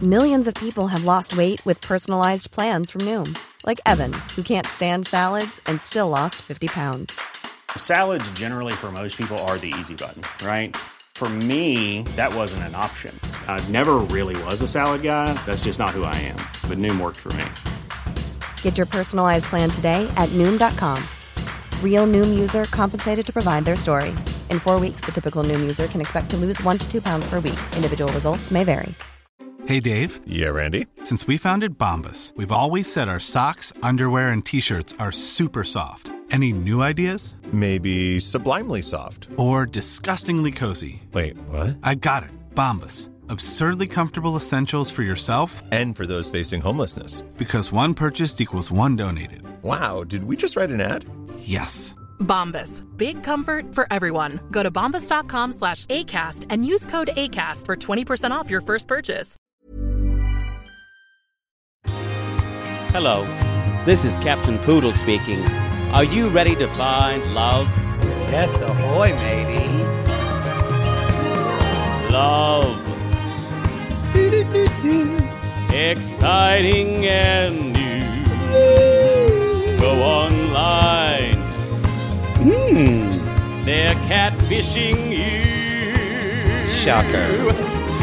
Millions of people have lost weight with personalized plans from Noom. Like Evan, who can't stand salads and still lost 50 pounds. Salads generally for most people are the easy button, right? For me, that wasn't an option. I never really was a salad guy. That's just not who I am. But Noom worked for me. Get your personalized plan today at Noom.com. Real Noom user compensated to provide their story. In 4 weeks, the typical Noom user can expect to lose 1 to 2 pounds per week. Individual results may vary. Hey, Dave. Yeah, Randy. Since we founded Bombas, we've always said our socks, underwear, and T-shirts are super soft. Any new ideas? Maybe sublimely soft. Or disgustingly cozy. Wait, what? I got it. Bombas. Absurdly comfortable essentials for yourself and for those facing homelessness. Because one purchased equals one donated. Wow, did we just write an ad? Yes. Bombas. Big comfort for everyone. Go to bombas.com/ACAST and use code ACAST for 20% off your first purchase. Hello, this is Captain Poodle speaking. Are you ready to find love? Yes, ahoy, matey. Love. Exciting and new. Go online. They're catfishing you. Shocker.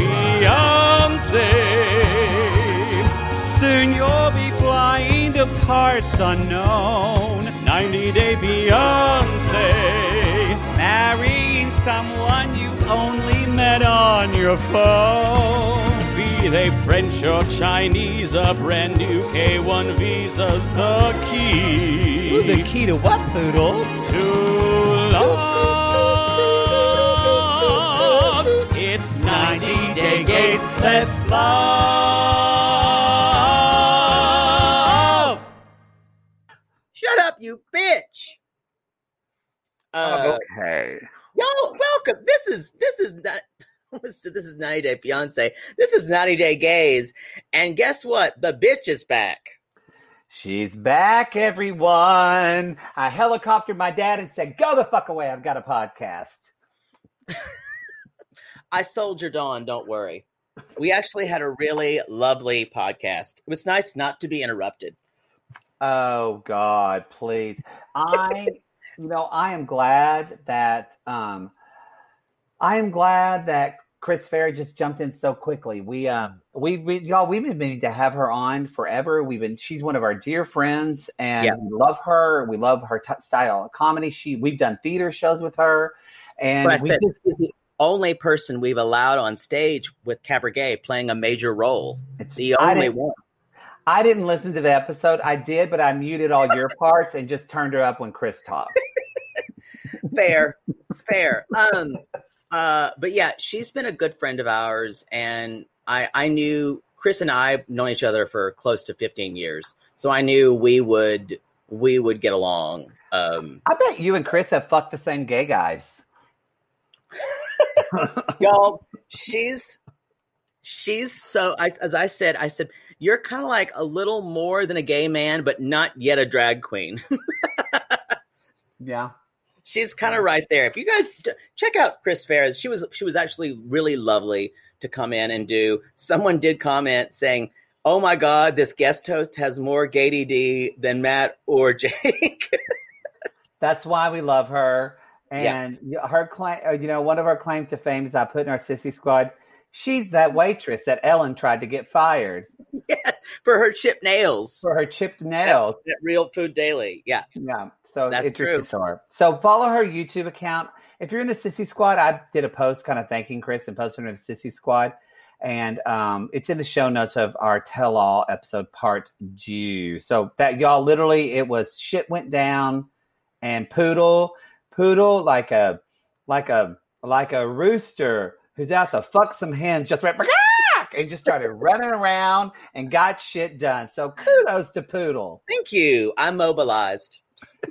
Fiancé. Soon you'll be flying to parts unknown. 90-day Fiancé. Marrying someone you only met on your phone. Be they French or Chinese, a brand new K1 visa's the key. Ooh, the key to what, Poodle? To love. It's 90-day gate. Let's love. Shut up, you bitch. Okay. Yo, welcome. This is not. This is 90 Day Fiancé. This is 90 Day Gays. And guess what? The bitch is back. She's back, everyone. I helicoptered my dad and said, go the fuck away. I've got a podcast. I sold your Dawn. Don't worry. We actually had a really lovely podcast. It was nice not to be interrupted. Oh, God, please. I am glad that Chris Ferry just jumped in so quickly. We've been meaning to have her on forever. She's one of our dear friends, and we love her. We love her style of comedy. We've done theater shows with her, and she's the only person we've allowed on stage with Cabaret playing a major role. It's the only one. I didn't listen to the episode. I did, but I muted all your parts and just turned her up when Chris talked. Fair. It's fair. But yeah, she's been a good friend of ours, and I knew Chris and I have known each other for close to 15 years, so I knew we would get along. I bet you and Chris have fucked the same gay guys. Y'all, she's so. As I said, you're kind of like a little more than a gay man, but not yet a drag queen. Yeah. She's kind of right there. If you guys check out Chris Ferris, she was actually really lovely to come in and do. Someone did comment saying, "Oh my God, this guest host has more gay DD than Matt or Jake." That's why we love her. And her claim, one of our claim to fame is I put in our Sissy Squad. She's that waitress that Ellen tried to get fired. Yeah, for her chipped nails. At Real Food Daily. Yeah. Yeah. So that's true. So follow her YouTube account. If you're in the Sissy Squad, I did a post kind of thanking Chris and posting her in the Sissy Squad. And it's in the show notes of our tell-all episode part 2. So that y'all literally, it was shit went down and Poodle like a rooster who's out to fuck some hens just went and just started running around and got shit done. So kudos to Poodle. Thank you. I'm mobilized.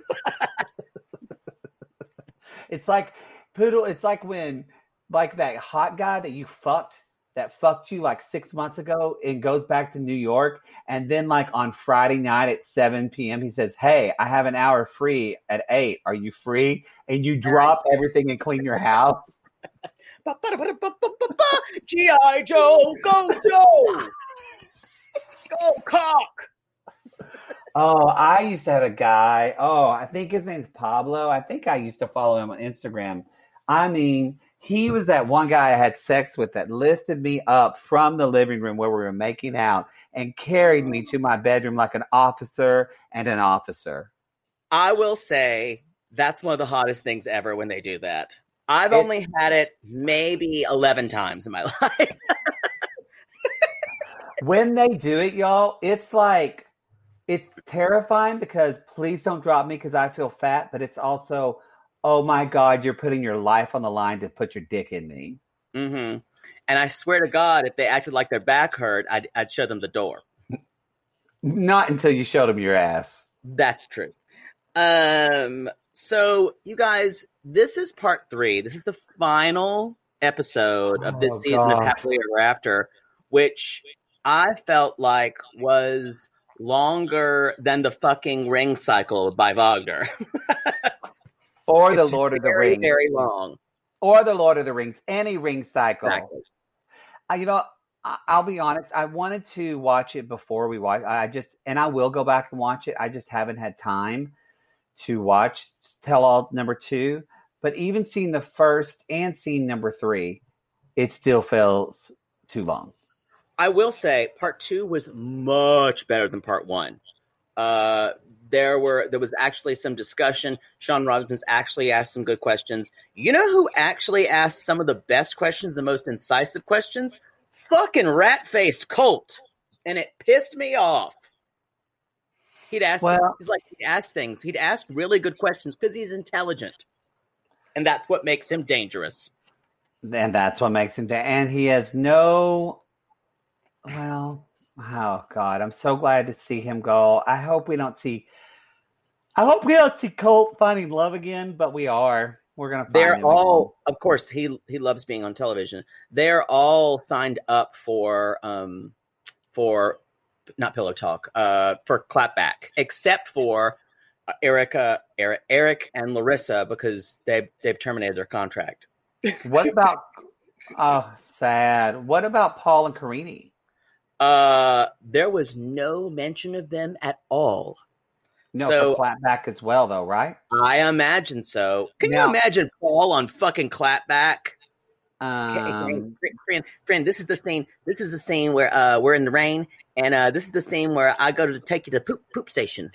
It's like Poodle. It's like when that hot guy that you fucked you like 6 months ago and goes back to New York. And then like on Friday night at 7 p.m., he says, "Hey, I have an hour free at 8. Are you free?" And you drop everything and clean your house. G.I. Joe, go Joe! Oh, I used to have a guy. Oh, I think his name's Pablo. I think I used to follow him on Instagram. I mean, he was that one guy I had sex with that lifted me up from the living room where we were making out and carried me to my bedroom like an officer and an officer. I will say that's one of the hottest things ever when they do that. I've only had it maybe 11 times in my life. When they do it, y'all, it's like, it's terrifying because please don't drop me because I feel fat, but it's also, oh my God, you're putting your life on the line to put your dick in me. Mm-hmm. And I swear to God, if they acted like their back hurt, I'd show them the door. Not until you showed them your ass. That's true. So you guys, this is part 3. This is the final episode of this season of Happily Ever After, which I felt like was longer than the fucking Ring Cycle by Wagner. Or the Lord of the Rings. Very long. Or the Lord of the Rings. Any Ring Cycle. Exactly. I'll be honest. I wanted to watch it before we watch. And I will go back and watch it. I just haven't had time to watch Tell All number 2. But even seeing the first and seeing number 3, it still feels too long. I will say part 2 was much better than part 1. There was actually some discussion. Sean Robinson's actually asked some good questions. You know who actually asked some of the best questions, the most incisive questions? Fucking rat-faced Colt. And it pissed me off. He'd ask things. He'd ask really good questions because he's intelligent. And that's what makes him dangerous. And that's what makes him and he has no, well, oh God, I'm so glad to see him go. I hope we don't see Colt finding love again, but we are. We're going to find They're him all, again. Of course, he loves being on television. They're all signed up for not Pillow Talk, for Clapback, except for Eric and Larissa, because they've terminated their contract. What about, sad. What about Paul and Karini? There was no mention of them at all. No, so, for Clapback as well, though, right? I imagine so. Can you imagine Paul on fucking Clapback? Friend, this is the scene. This is the scene where we're in the rain, and this is the scene where I go to take you to poop station.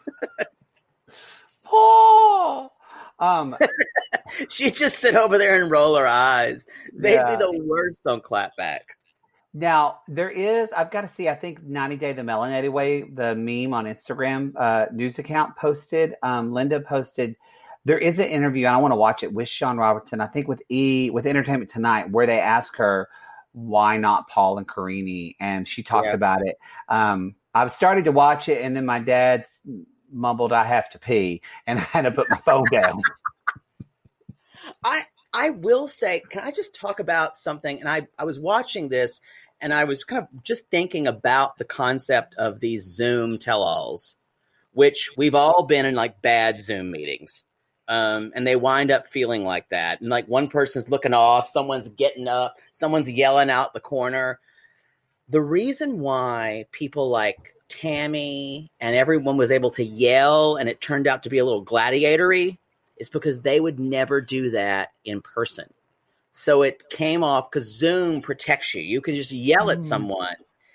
Paul. She'd just sit over there and roll her eyes. They'd be the worst on Clapback. Now, I've got to see, I think 90 Day the Melanated Way, the meme on Instagram news account posted, Linda posted, there is an interview, and I want to watch it, with Sean Robertson, I think with Entertainment Tonight, where they ask her, why not Paul and Karini? And she talked about it. I've started to watch it, and then my dad mumbled, I have to pee, and I had to put my phone down. I will say, can I just talk about something? And I was watching this, and I was kind of just thinking about the concept of these Zoom tell-alls, which we've all been in like bad Zoom meetings. And they wind up feeling like that. And like one person's looking off, someone's getting up, someone's yelling out the corner. The reason why people like Tammy and everyone was able to yell and it turned out to be a little gladiatory is because they would never do that in person. So it came off because Zoom protects you. You can just yell at someone.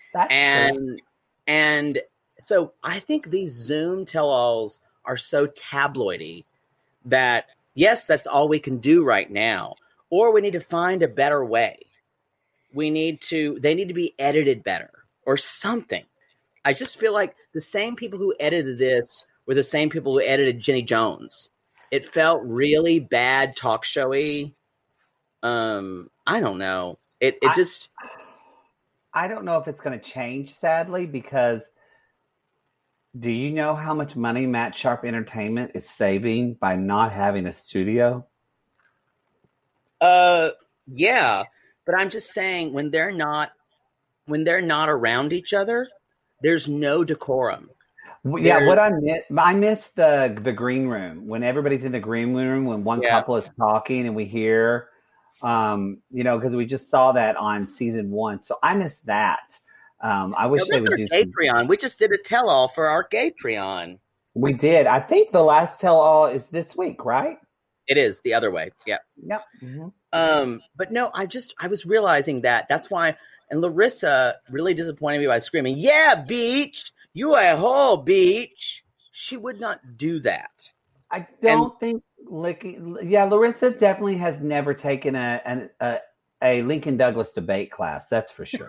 And so I think these Zoom tell-alls are so tabloidy that, yes, that's all we can do right now. Or we need to find a better way. They need to be edited better or something. I just feel like the same people who edited this were the same people who edited Jenny Jones. It felt really bad talk showy. I don't know. I don't know if it's going to change, sadly, because do you know how much money Matt Sharp Entertainment is saving by not having a studio? Yeah, but I'm just saying when they're not around each other, there's no decorum. Yeah, what I miss the green room when everybody's in the green room when one couple is talking and we hear, because we just saw that on season 1. So I miss that. I wish they that's would our do Patreon. We just did a tell-all for our Patreon. We did. I think the last tell-all is this week, right? It is the other way. Yeah. Yep. Mm-hmm. But no, I was realizing that's why. And Larissa really disappointed me by screaming, "Yeah, Beach, you a whole Beach." She would not do that. I don't think Larissa definitely has never taken a Lincoln Douglas debate class. That's for sure.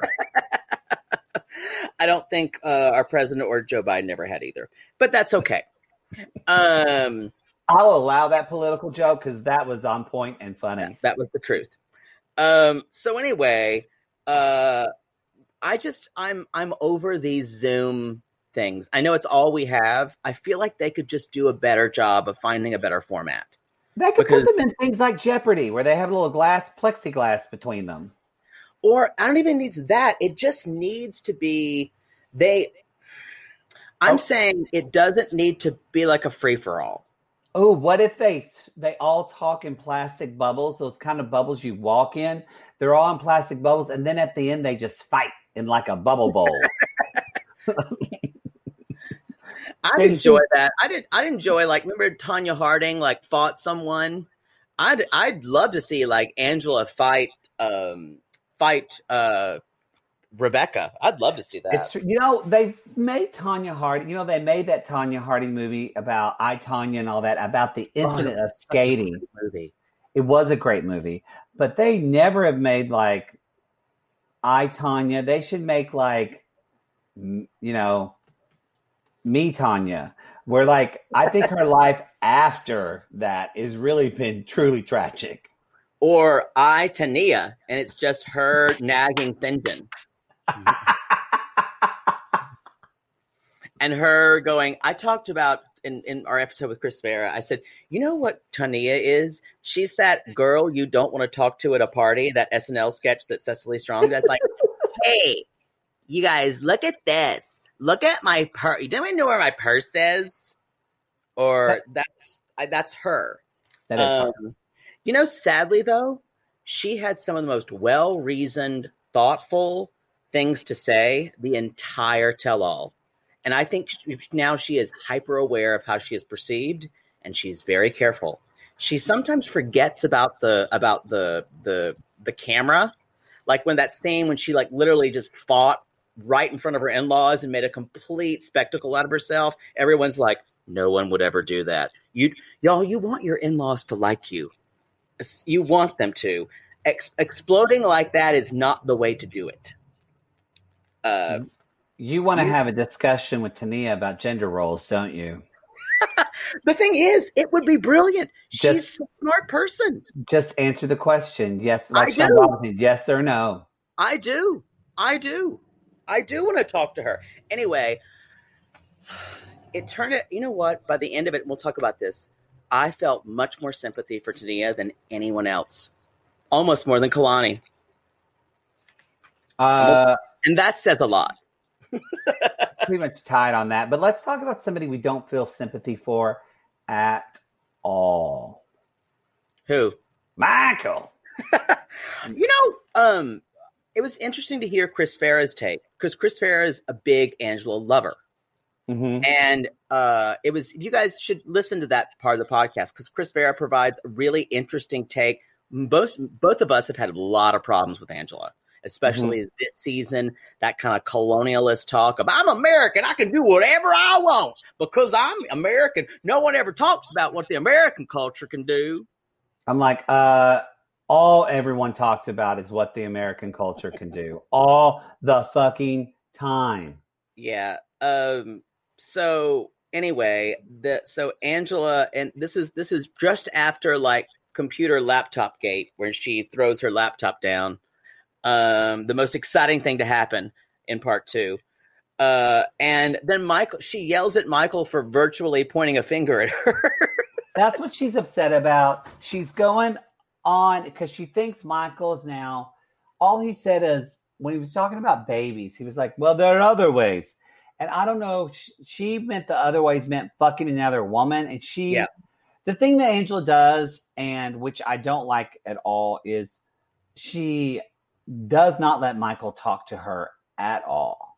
I don't think our president or Joe Biden ever had either, but that's okay. I'll allow that political joke because that was on point and funny. That was the truth. So anyway, I'm over these Zoom things. I know it's all we have. I feel like they could just do a better job of finding a better format. They could put them in things like Jeopardy, where they have a little plexiglass between them. Or I don't even need that. It just needs to be I'm saying it doesn't need to be like a free-for-all. Oh, what if they all talk in plastic bubbles, those kind of bubbles you walk in? They're all in plastic bubbles, and then at the end they just fight in like a bubble bowl. I'd enjoy that. I'd enjoy, like, remember Tanya Harding like fought someone? I'd love to see like Angela fight Rebecca. I'd love to see that. They made Tanya Harding. They made that Tanya Harding movie about I, Tonya and all that, about the incident of skating. Movie. It was a great movie, but they never have made like I, Tonya. They should make like, Me, Tanya, where like I think her life after that has really been truly tragic. Or I, Tania, and it's just her nagging Finjan. And her going, I talked about in our episode with Chris Vera, I said, you know what Tania is? She's that girl you don't want to talk to at a party, that SNL sketch that Cecily Strong does. Like, hey, you guys, look at this. Look at my purse. You don't even know where my purse is? Or that's her. That is her. Sadly, though, she had some of the most well-reasoned, thoughtful things to say the entire tell-all. And I think now she is hyper-aware of how she is perceived, and she's very careful. She sometimes forgets about the camera. Like when that scene when she like literally just fought right in front of her in-laws and made a complete spectacle out of herself. Everyone's like, no one would ever do that. You want your in-laws to like you. You want them to. Exploding like that is not the way to do it. You want to have a discussion with Tania about gender roles, don't you? The thing is, it would be brilliant. She's a smart person. Just answer the question. Yes, like Sean Robinson, yes or no? I do want to talk to her. Anyway, it turned out, you know what? By the end of it, we'll talk about this. I felt much more sympathy for Tania than anyone else. Almost more than Kalani. And that says a lot. Pretty much tied on that. But let's talk about somebody we don't feel sympathy for at all. Who? Michael. It was interesting to hear Chris Farah's take, because Chris Farah is a big Angela lover. Mm-hmm. And you guys should listen to that part of the podcast, because Chris Farah provides a really interesting take. Both of us have had a lot of problems with Angela, especially this season, that kind of colonialist talk of I'm American, I can do whatever I want because I'm American. No one ever talks about what the American culture can do. I'm like, all everyone talks about is what the American culture can do all the fucking time. Yeah. So anyway, so Angela, and this is just after like computer laptop gate, where she throws her laptop down. The most exciting thing to happen in part 2. And then she yells at Michael for virtually pointing a finger at her. That's what she's upset about. She's going on because she thinks Michael is now, all he said is, when he was talking about babies, he was like, well, there are other ways. And I don't know, she meant the other ways meant fucking another woman. And the thing that Angela does, and which I don't like at all, is she does not let Michael talk to her at all.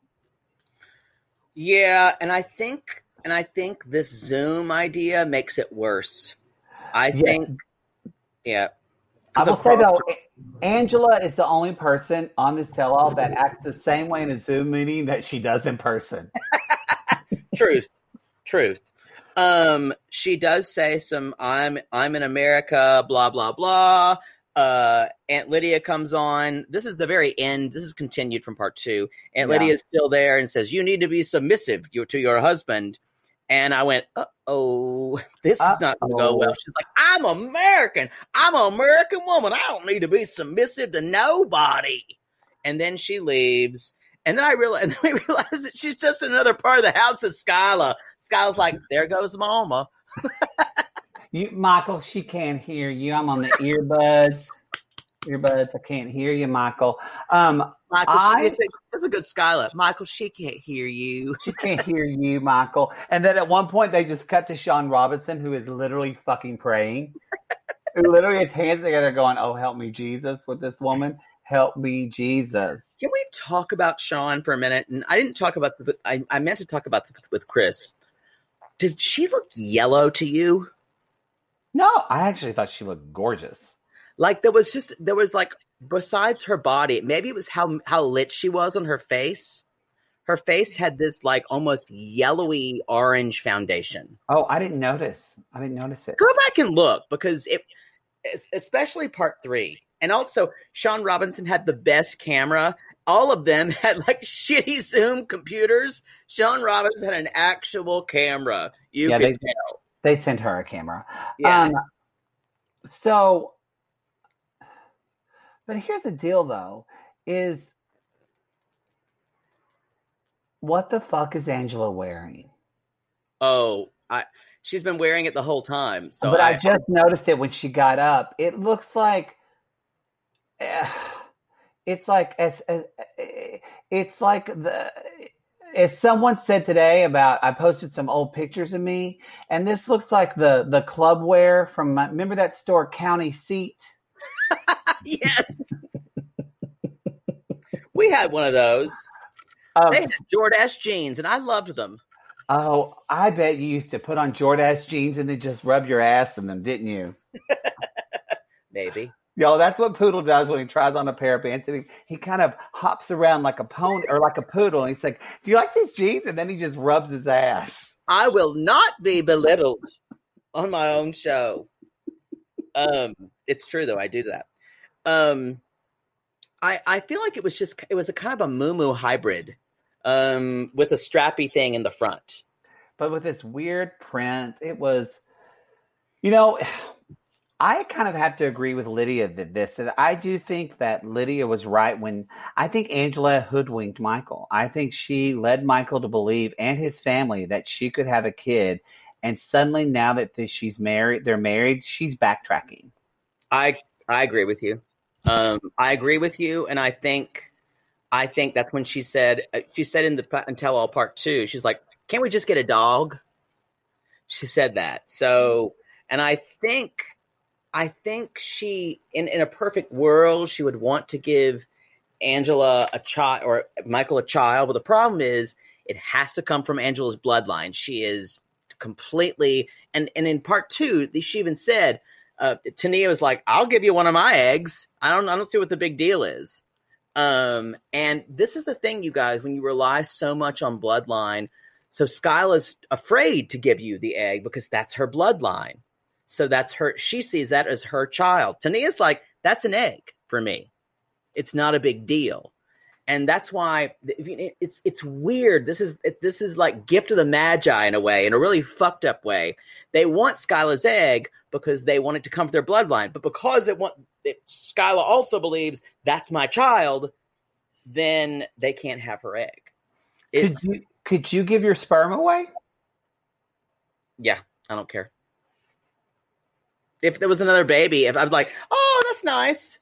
Yeah, and I think this Zoom idea makes it worse. I think. I will say though, Angela is the only person on this tell-all that acts the same way in a Zoom meeting that she does in person. Truth. She does say some I'm in America, blah blah blah. Aunt Lydia comes on. This is the very end. This is continued from part 2. Aunt Lydia is still there and says, "You need to be submissive to your husband." And I went, "Uh-oh, this is not going to go well." She's like, I'm American woman. I don't need to be submissive to nobody." And then she leaves. And then we realize that she's just another part of the house of Skyla. Skyla's like, "There goes Mama." Michael, she can't hear you. I'm on the earbuds. I can't hear you, Michael. Michael, that's a good Skyla. Michael, she can't hear you. She can't hear you, Michael. And then at one point, they just cut to Sean Robinson, who is literally fucking praying. Who literally has hands together going, "Oh, help me, Jesus," with this woman. Help me, Jesus. Can we talk about Sean for a minute? And I didn't talk about I meant to talk about this with Chris. Did she look yellow to you? No, I actually thought she looked gorgeous. Like there was like, besides her body, maybe it was how lit she was on her face. Her face had this like almost yellowy orange foundation. Oh, I didn't notice it. Go back and look, because especially part 3. And also Sean Robinson had the best camera. All of them had like shitty Zoom computers. Sean Robinson had an actual camera. You could tell. They sent her a camera. Yeah. But here's the deal, though, is what the fuck is Angela wearing? Oh, she's been wearing it the whole time. So but I just noticed it when she got up. It looks like it's like as someone said today about, I posted some old pictures of me, and this looks like the club wear from remember that store County Seat? Yes. We had one of those. They had Jordache jeans, and I loved them. Oh, I bet you used to put on Jordache jeans and then just rub your ass in them, didn't you? Maybe. Yo, that's what Poodle does when he tries on a pair of pants. And he kind of hops around like a pony or like a poodle. And he's like, "Do you like these jeans?" And then he just rubs his ass. I will not be belittled on my own show. It's true, though. I do that. I feel like it was a kind of a moo-moo hybrid with a strappy thing in the front. But with this weird print, it was, I kind of have to agree with Lydia that I do think that Lydia was right when I think Angela hoodwinked Michael. I think she led Michael to believe, and his family, that she could have a kid. And suddenly now that they're married, she's backtracking. I agree with you. I agree with you. And I think that's when she said in Tell All Part 2, she's like, "Can't we just get a dog?" She said that. So, and I think she, in a perfect world, she would want to give Angela a child or Michael a child. But the problem is it has to come from Angela's bloodline. She is completely, and in part 2, she even said, Tania was like, "I'll give you one of my eggs. I don't see what the big deal is." And this is the thing, you guys, when you rely so much on bloodline. So Skyla's afraid to give you the egg because that's her bloodline. So that's her. She sees that as her child. Tania's like, "That's an egg for me. It's not a big deal." And that's why it's weird. This is like Gift of the Magi in a way, in a really fucked up way. They want Skyla's egg because they want it to come from their bloodline, but because Skyla also believes that's my child, then they can't have her egg. Could you give your sperm away? Yeah, I don't care. If there was another baby, if I'm like, "Oh, that's nice."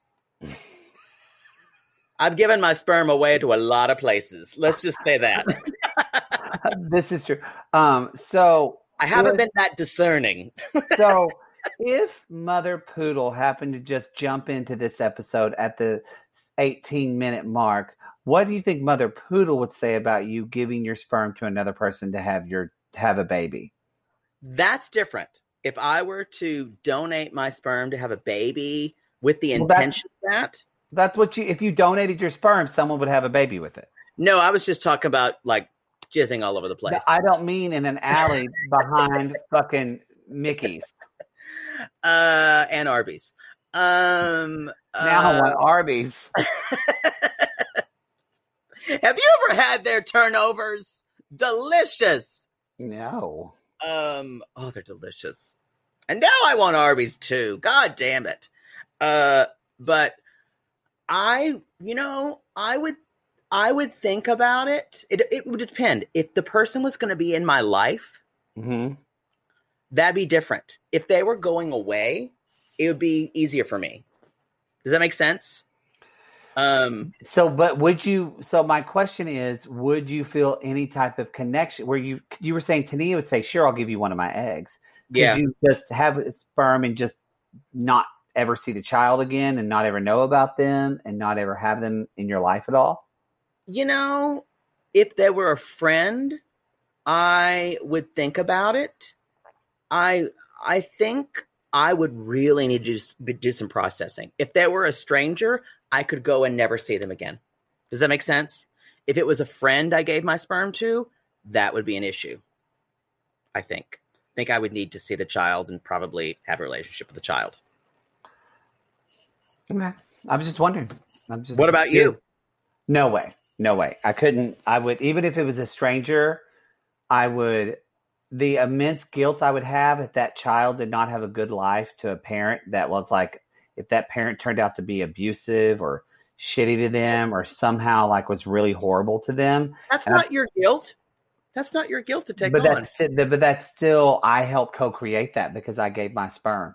I've given my sperm away to a lot of places. Let's just say that. This is true. So I haven't been that discerning. So if Mother Poodle happened to just jump into this episode at the 18-minute mark, What do you think Mother Poodle would say about you giving your sperm to another person to have a baby? That's different. If I were to donate my sperm to have a baby with the intention of that. That's what if you donated your sperm, someone would have a baby with it. No, I was just talking about like jizzing all over the place. I don't mean in an alley behind fucking Mickey's. And Arby's. Now I want Arby's. Have you ever had their turnovers? Delicious. No. Oh, they're delicious. And now I want Arby's too. God damn it. But I would think about it. It would depend. If the person was going to be in my life, that'd be different. If they were going away, it would be easier for me. Does that make sense? So my question is, would you feel any type of connection where you were saying Tania would say, sure, I'll give you one of my eggs. Yeah. Could you just have a sperm and just not ever see the child again and not ever know about them and not ever have them in your life at all? You know, if they were a friend, I would think about it. I think I would really need to do some processing. If they were a stranger, I could go and never see them again. Does that make sense? If it was a friend I gave my sperm to, that would be an issue. I think I would need to see the child and probably have a relationship with the child. Okay. I was just wondering. What about you? No way. I couldn't. I would, even if it was a stranger, the immense guilt I would have if that child did not have a good life to a parent that was like, if that parent turned out to be abusive or shitty to them or somehow like was really horrible to them. That's not your guilt. That's not your guilt to take on. But that's still, I helped co-create that because I gave my sperm.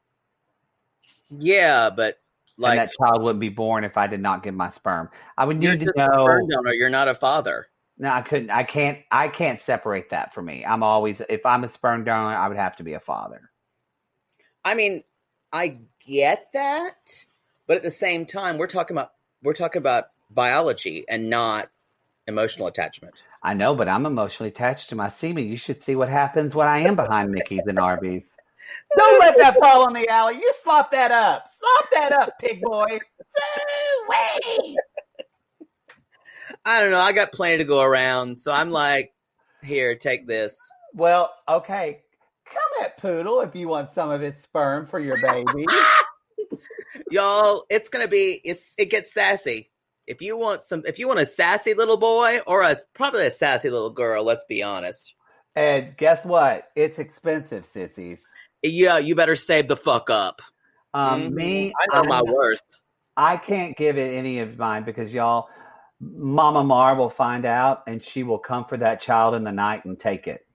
Yeah, but like, and that child wouldn't be born if I did not give my sperm. I would need to know. A sperm donor, you're not a father. No, I couldn't. I can't separate that for me. I'm always, if I'm a sperm donor, I would have to be a father. I mean, I get that, but at the same time, we're talking about biology and not emotional attachment. I know, but I'm emotionally attached to my semen. You should see what happens when I am behind Mickey's and Arby's. Don't let that fall in the alley. You slop that up. Slop that up, pig boy. Wait. I don't know. I got plenty to go around, so I'm like, here, take this. Well, okay. Come at Poodle if you want some of its sperm for your baby. Y'all, it gets sassy. If you want a sassy little boy or probably a sassy little girl, let's be honest. And guess what? It's expensive, sissies. Yeah, you better save the fuck up. I know my worth. I can't give it any of mine because y'all, Mama Mar will find out and she will come for that child in the night and take it.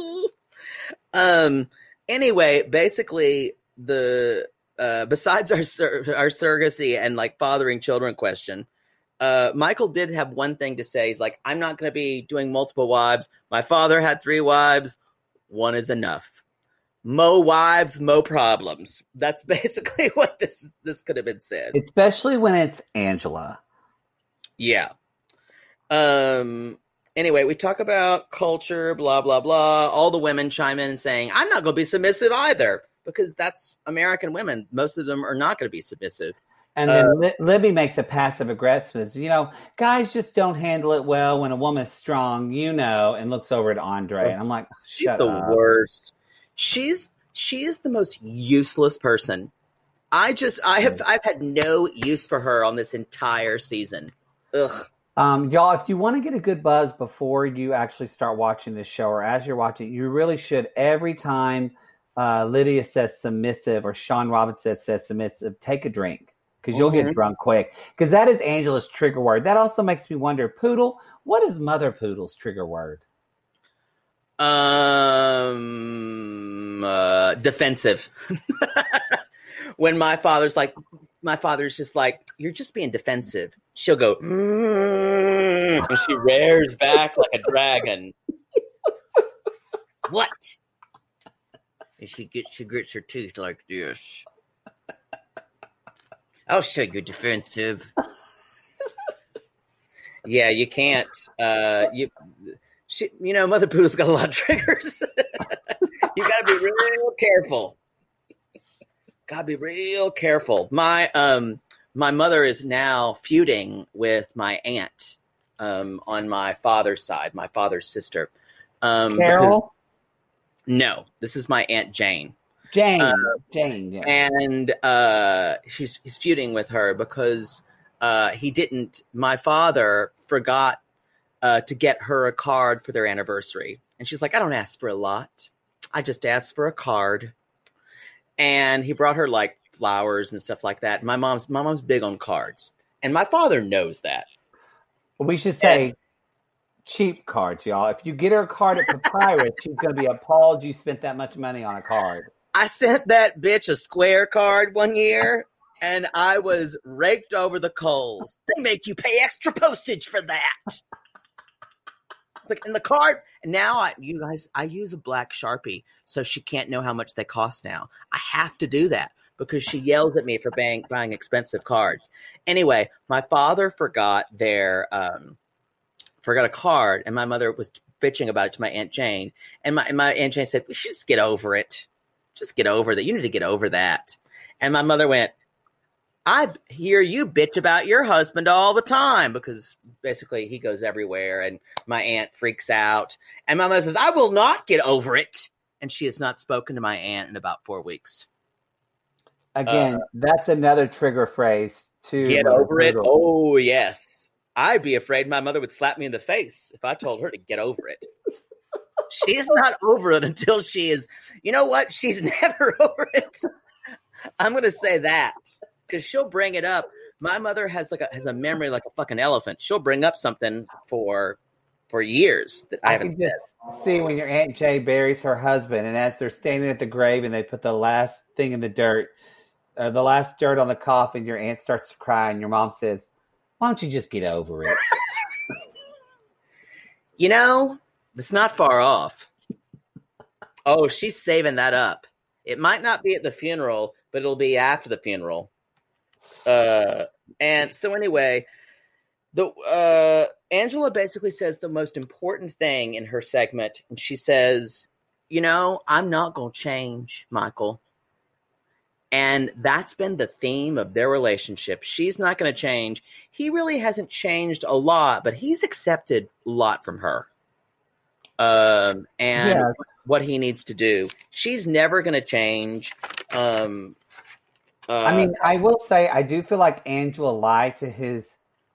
Anyway, basically the besides our surrogacy and like fathering children question, Michael did have one thing to say. He's like, I'm not going to be doing multiple wives. My father had 3 wives. 1 is enough. Mo wives, mo problems. That's basically what this could have been said. Especially when it's Angela. Yeah. Anyway, we talk about culture, blah, blah, blah. All the women chime in saying, I'm not going to be submissive either, because that's American women. Most of them are not going to be submissive. And then Libby makes a passive aggressive, guys just don't handle it well when a woman's strong, and looks over at Andre. And I'm like, she's the worst. She is the most useless person. I've had no use for her on this entire season. Ugh. Y'all, if you want to get a good buzz before you actually start watching this show or as you're watching, you really should, every time Lydia says submissive or Sean Robbins says submissive, take a drink because you'll get drunk quick. Because that is Angela's trigger word. That also makes me wonder, Poodle, what is Mother Poodle's trigger word? Defensive. When my father's just like, you're just being defensive. She'll go, and she rears back like a dragon. What? And she grits her teeth like this. I'll show you defensive. Yeah, you can't. Mother Poodle's got a lot of triggers. You got to be real careful. Got to be real careful. My mother is now feuding with my aunt on my father's side, my father's sister. Carol? No, this is my Aunt Jane. Jane, yeah. And he's feuding with her because my father forgot to get her a card for their anniversary. And she's like, I don't ask for a lot. I just ask for a card. And he brought her like flowers and stuff like that. My mom's big on cards. And my father knows that. We should say cheap cards, y'all. If you get her a card at Papyrus, she's going to be appalled you spent that much money on a card. I sent that bitch a Square card one year, and I was raked over the coals. They make you pay extra postage for that. It's like in the card. And now I use a black Sharpie, so she can't know how much they cost now. I have to do that because she yells at me for buying expensive cards. Anyway, my father forgot a card, and my mother was bitching about it to my Aunt Jane. And my Aunt Jane said, we should just get over it. Just get over that. You need to get over that. And my mother went, I hear you bitch about your husband all the time, because basically he goes everywhere, and my aunt freaks out. And my mother says, I will not get over it. And she has not spoken to my aunt in about 4 weeks. Again, that's another trigger phrase to get over it. Oh, yes. I'd be afraid my mother would slap me in the face if I told her to get over it. She's not over it until she is. You know what? She's never over it. I'm going to say that because she'll bring it up. My mother has a memory like a fucking elephant. She'll bring up something for years that I haven't said. See when your Aunt Jay buries her husband, and as they're standing at the grave and they put the last thing in the dirt, the last dirt on the coffin, your aunt starts to cry, and your mom says, why don't you just get over it? It's not far off. Oh, she's saving that up. It might not be at the funeral, but it'll be after the funeral. And so anyway, Angela basically says the most important thing in her segment. And she says, I'm not going to change, Michael. And that's been the theme of their relationship. She's not going to change. He really hasn't changed a lot, but he's accepted a lot from her. What he needs to do. She's never going to change. I will say, I do feel like Angela lied to his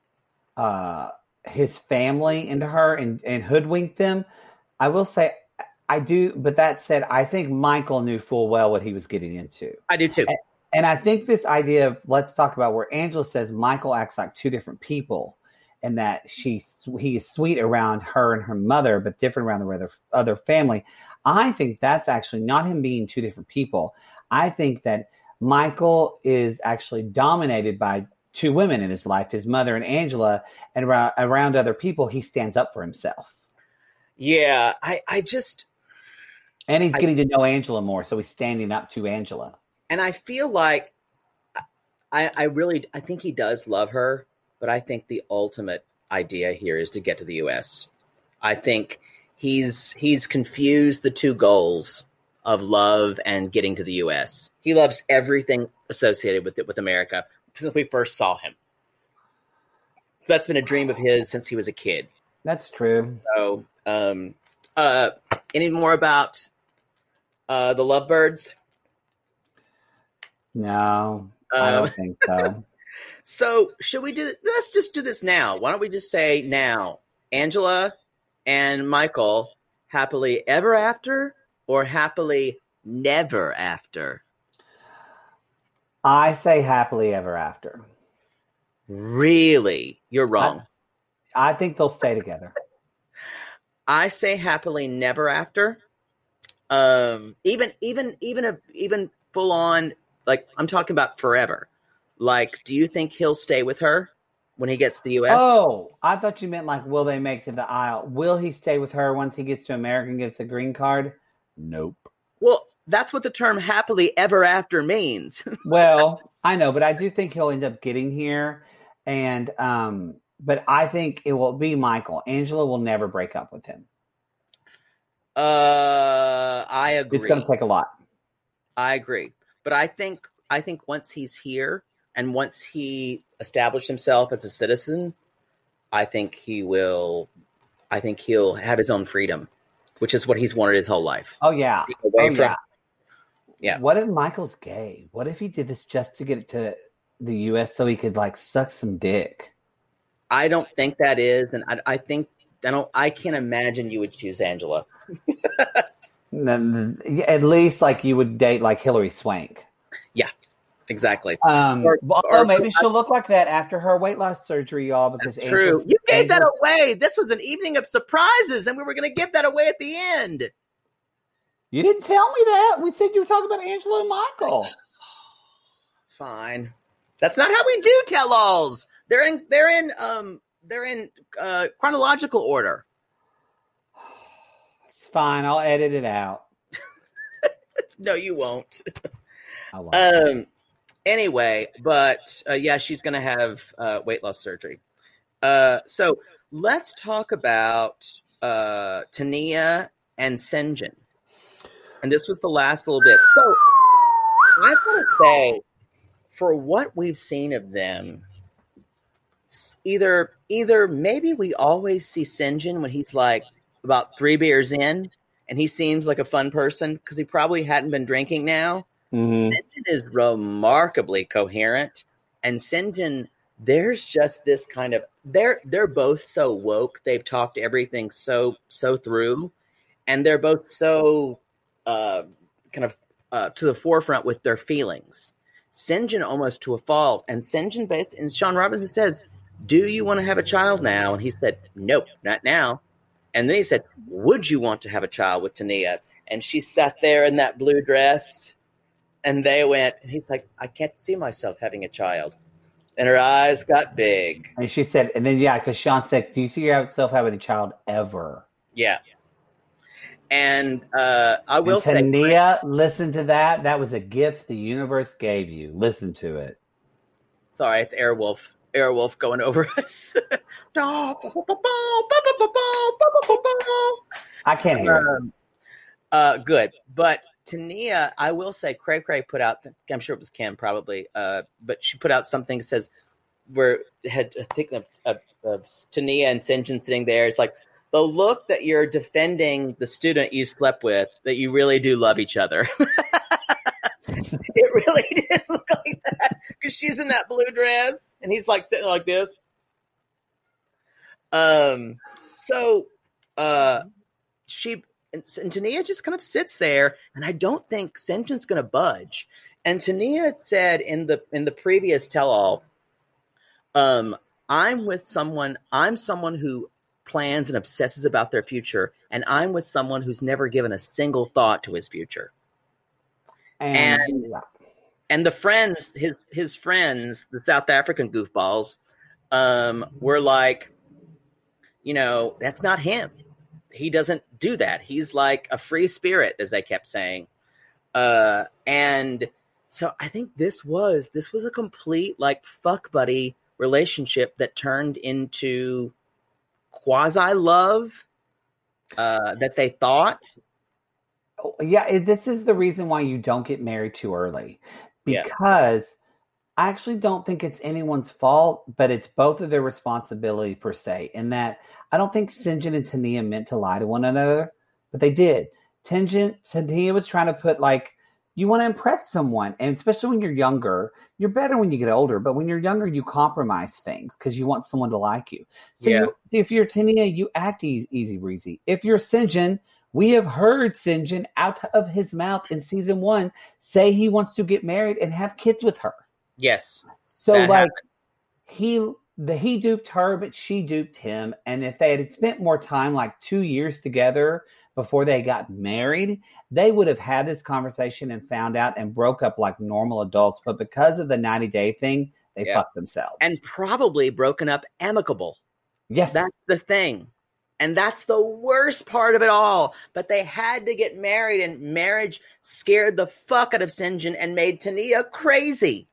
family and to her and hoodwinked them. I will say, I do, but that said, I think Michael knew full well what he was getting into. I do too. And I think this idea of, let's talk about where Angela says Michael acts like two different people, and that he is sweet around her and her mother, but different around the other family. I think that's actually not him being two different people. I think that Michael is actually dominated by two women in his life, his mother and Angela, and around other people, he stands up for himself. Yeah, And he's getting to know Angela more, so he's standing up to Angela. And I feel like I think he does love her, but I think the ultimate idea here is to get to the U.S. I think he's confused the two goals of love and getting to the U.S. He loves everything associated with America since we first saw him. So that's been a dream of his since he was a kid. That's true. So, any more about the Lovebirds? No, I don't think so. So let's just do this now. Why don't we just say now, Angela and Michael, happily ever after or happily never after? I say happily ever after. Really? You're wrong. I think they'll stay together. I say happily never after. Even full on, like I'm talking about forever. Like, do you think he'll stay with her when he gets to the U.S.? Oh, I thought you meant like, will they make to the aisle? Will he stay with her once he gets to America and gets a green card? Nope. Well, that's what the term happily ever after means. Well, I know, but I do think he'll end up getting here. And but I think it will be Michael. Angela will never break up with him. I agree. It's going to take a lot. I agree. But I think once he's here and once he established himself as a citizen, I think he'll have his own freedom, which is what he's wanted his whole life. Oh, yeah. Yeah. What if Michael's gay? What if he did this just to get it to the U.S. so he could like suck some dick? I don't think that is, and I can't imagine you would choose Angela. At least like you would date like Hillary Swank. Yeah, exactly. Although maybe she'll look like that after her weight loss surgery, y'all. Because that's true. You gave that away. This was an evening of surprises, and we were going to give that away at the end. You didn't tell me that. We said you were talking about Angela and Michael. Fine. That's not how we do tell-alls. They're in chronological order. It's fine. I'll edit it out. No, you won't. I won't. Anyway, but yeah, she's going to have weight loss surgery. So let's talk about Tania and Senjin. And this was the last little bit. So I've got to say, for what we've seen of them, either maybe we always see Senjin when he's like about 3 beers in and he seems like a fun person because he probably hadn't been drinking now. Mm-hmm. Senjin is remarkably coherent. And Senjin, there's just this kind of, they're both so woke. They've talked everything so through. And they're both so to the forefront with their feelings. Senjin almost to a fault. And Senjin and Sean Robinson says, do you want to have a child now? And he said, nope, not now. And then he said, would you want to have a child with Tania? And she sat there in that blue dress and they went, and he's like, I can't see myself having a child. And her eyes got big. And she said, and then, yeah, because Sean said, do you see yourself having a child ever? Yeah. And I will say, Tania, listen to that. That was a gift the universe gave you. Listen to it. Sorry, it's Airwolf going over us. I can't hear it. Good. But Tania, I will say, Cray put out, I'm sure it was Kim probably, but she put out something that says, where it had a thick of Tania and Senjin sitting there. It's like, the look that you're defending the student you slept with, that you really do love each other. It really did look like that because she's in that blue dress and he's like sitting like this. She and Tania just kind of sits there, and I don't think Senjin's going to budge. And Tania said in the previous tell-all, I'm someone who plans and obsesses about their future, and I'm with someone who's never given a single thought to his future. And the friends, his friends, the South African goofballs, were like, that's not him. He doesn't do that. He's like a free spirit, as they kept saying. And so I think this was a complete like fuck buddy relationship that turned into quasi love that they thought. Yeah, this is the reason why you don't get married too early. Because I actually don't think it's anyone's fault, but it's both of their responsibility per se. In that I don't think Senjin and Tania meant to lie to one another, but they did. Tania was trying to put like, you want to impress someone. And especially when you're younger, you're better when you get older. But when you're younger, you compromise things because you want someone to like you. So if you're Tania, you act easy breezy. If you're Senjin, we have heard Senjin out of his mouth in season 1 say he wants to get married and have kids with her. Yes. So like he duped her, but she duped him. And if they had spent more time, like 2 years together before they got married, they would have had this conversation and found out and broke up like normal adults. But because of the 90-day thing, they fucked themselves. And probably broken up amicable. Yes. That's the thing. And that's the worst part of it all. But they had to get married, and marriage scared the fuck out of Senjin and made Tania crazy.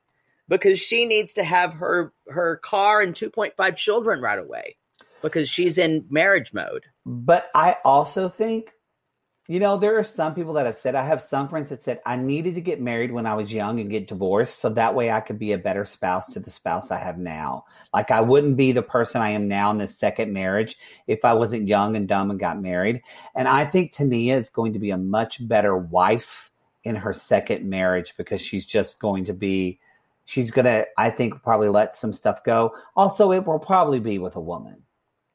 because she needs to have her car and 2.5 children right away because she's in marriage mode. But I also think, there are some people that have said, I have some friends that said, I needed to get married when I was young and get divorced so that way I could be a better spouse to the spouse I have now. Like I wouldn't be the person I am now in this second marriage if I wasn't young and dumb and got married. And I think Tania is going to be a much better wife in her second marriage because she's going to, I think, probably let some stuff go. Also, it will probably be with a woman.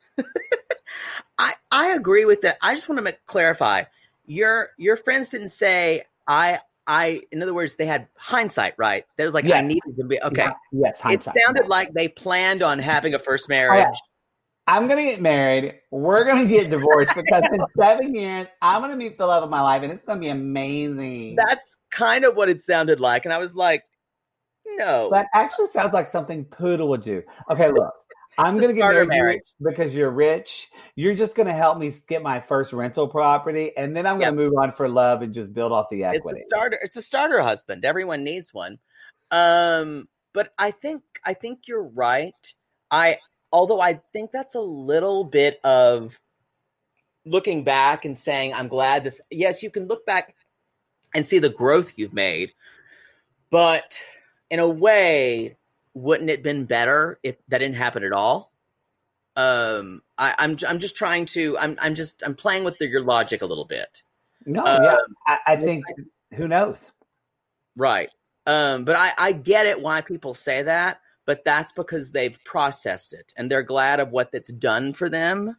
I agree with that. I just want to clarify. Your friends didn't say in other words, they had hindsight, right? That was like, yes. I needed to be, okay. Yes, hindsight. It sounded like they planned on having a first marriage. Oh, yeah. I'm going to get married. We're going to get divorced because in 7 years, I'm going to meet the love of my life and it's going to be amazing. That's kind of what it sounded like. And I was like, no. That actually sounds like something Poodle would do. Okay, look. I'm going to get married because you're rich. You're just going to help me get my first rental property. And then I'm going to move on for love and just build off the equity. It's a starter husband. Everyone needs one. But I think you're right. Although I think that's a little bit of looking back and saying, I'm glad this, yes, you can look back and see the growth you've made, but in a way, wouldn't it been better if that didn't happen at all? I'm just trying to, I'm playing with your logic a little bit. No, yeah, I think, who knows? Right. But I get it why people say that, but that's because they've processed it and they're glad of what that's done for them.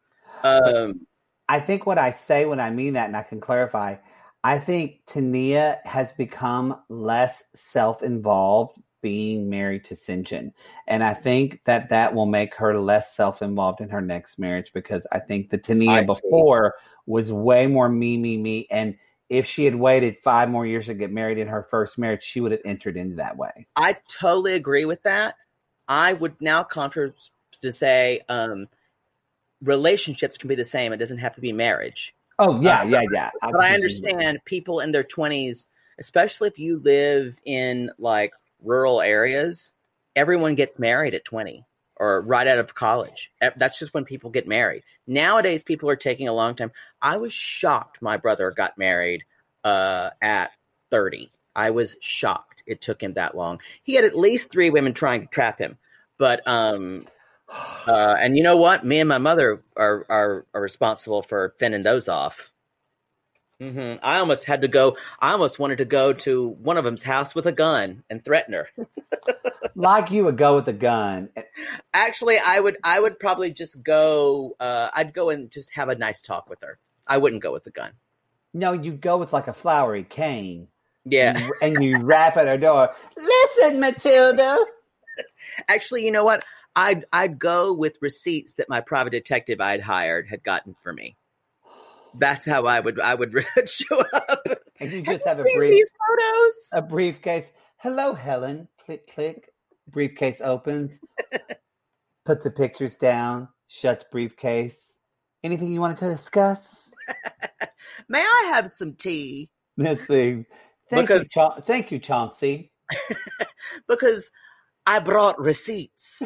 I think what I say when I mean that, and I can clarify, I think Tania has become less self-involved being married to Syngin. And I think that will make her less self-involved in her next marriage because I think the Tania before was way more me. And if she had waited 5 more years to get married in her first marriage, she would have entered into that way. I totally agree with that. I would now counter to say relationships can be the same. It doesn't have to be marriage. Oh, yeah. But I understand people in their 20s, especially if you live in like rural areas, everyone gets married at 20 or right out of college. That's just when people get married. Nowadays, people are taking a long time. I was shocked my brother got married at 30. I was shocked it took him that long. He had at least 3 women trying to trap him. But and you know what? Me and my mother are responsible for fending those off. Mm-hmm. I almost wanted to go to one of them's house with a gun and threaten her. Like you would go with a gun. Actually, I would probably just go. I'd go and just have a nice talk with her. I wouldn't go with the gun. No, you'd go with like a flowery cane. Yeah. And you rap at her door. Listen, Matilda. Actually, you know what? I'd go with receipts that my private detective I'd hired had gotten for me. That's how I would show up. And you just have these photos. A briefcase. Hello, Helen. Click, click. Briefcase opens. Put the pictures down. Shuts briefcase. Anything you wanted to discuss? May I have some tea? This thing. Thank you, Chauncey. Because I brought receipts.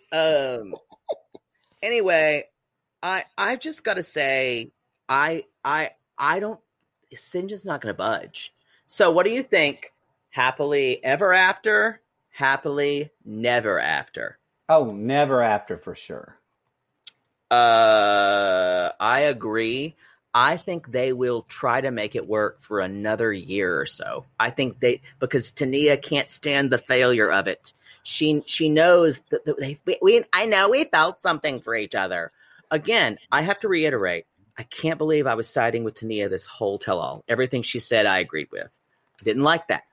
Anyway, I just got to say, I don't. Sinja's not going to budge. So, what do you think? Happily ever after? Happily never after? Oh, never after for sure. I agree. I think they will try to make it work for another year or so. I think because Tania can't stand the failure of it. She knows that I know we felt something for each other. Again, I have to reiterate, I can't believe I was siding with Tania this whole tell-all. Everything she said, I agreed with. Didn't like that.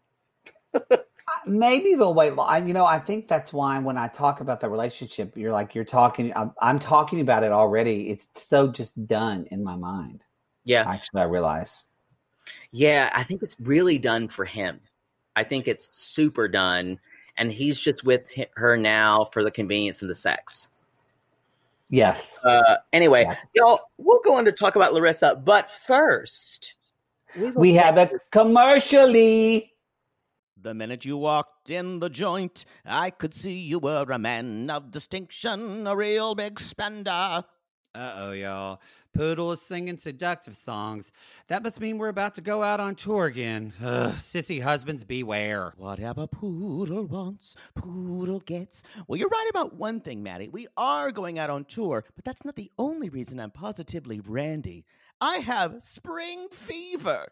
Maybe they'll wait. I think that's why when I talk about the relationship, you're talking. I'm talking about it already. It's so just done in my mind. Yeah. Actually, I realize. Yeah, I think it's really done for him. I think it's super done. And he's just with her now for the convenience and the sex. Yes. Anyway, y'all, we'll go on to talk about Larissa. But first, we have a commercially. The minute you walked in the joint, I could see you were a man of distinction, a real big spender. Uh-oh, y'all. Poodle is singing seductive songs. That must mean we're about to go out on tour again. Ugh, sissy husbands beware. Whatever Poodle wants, Poodle gets. Well, you're right about one thing, Maddie. We are going out on tour, but that's not the only reason I'm positively randy. I have spring fever.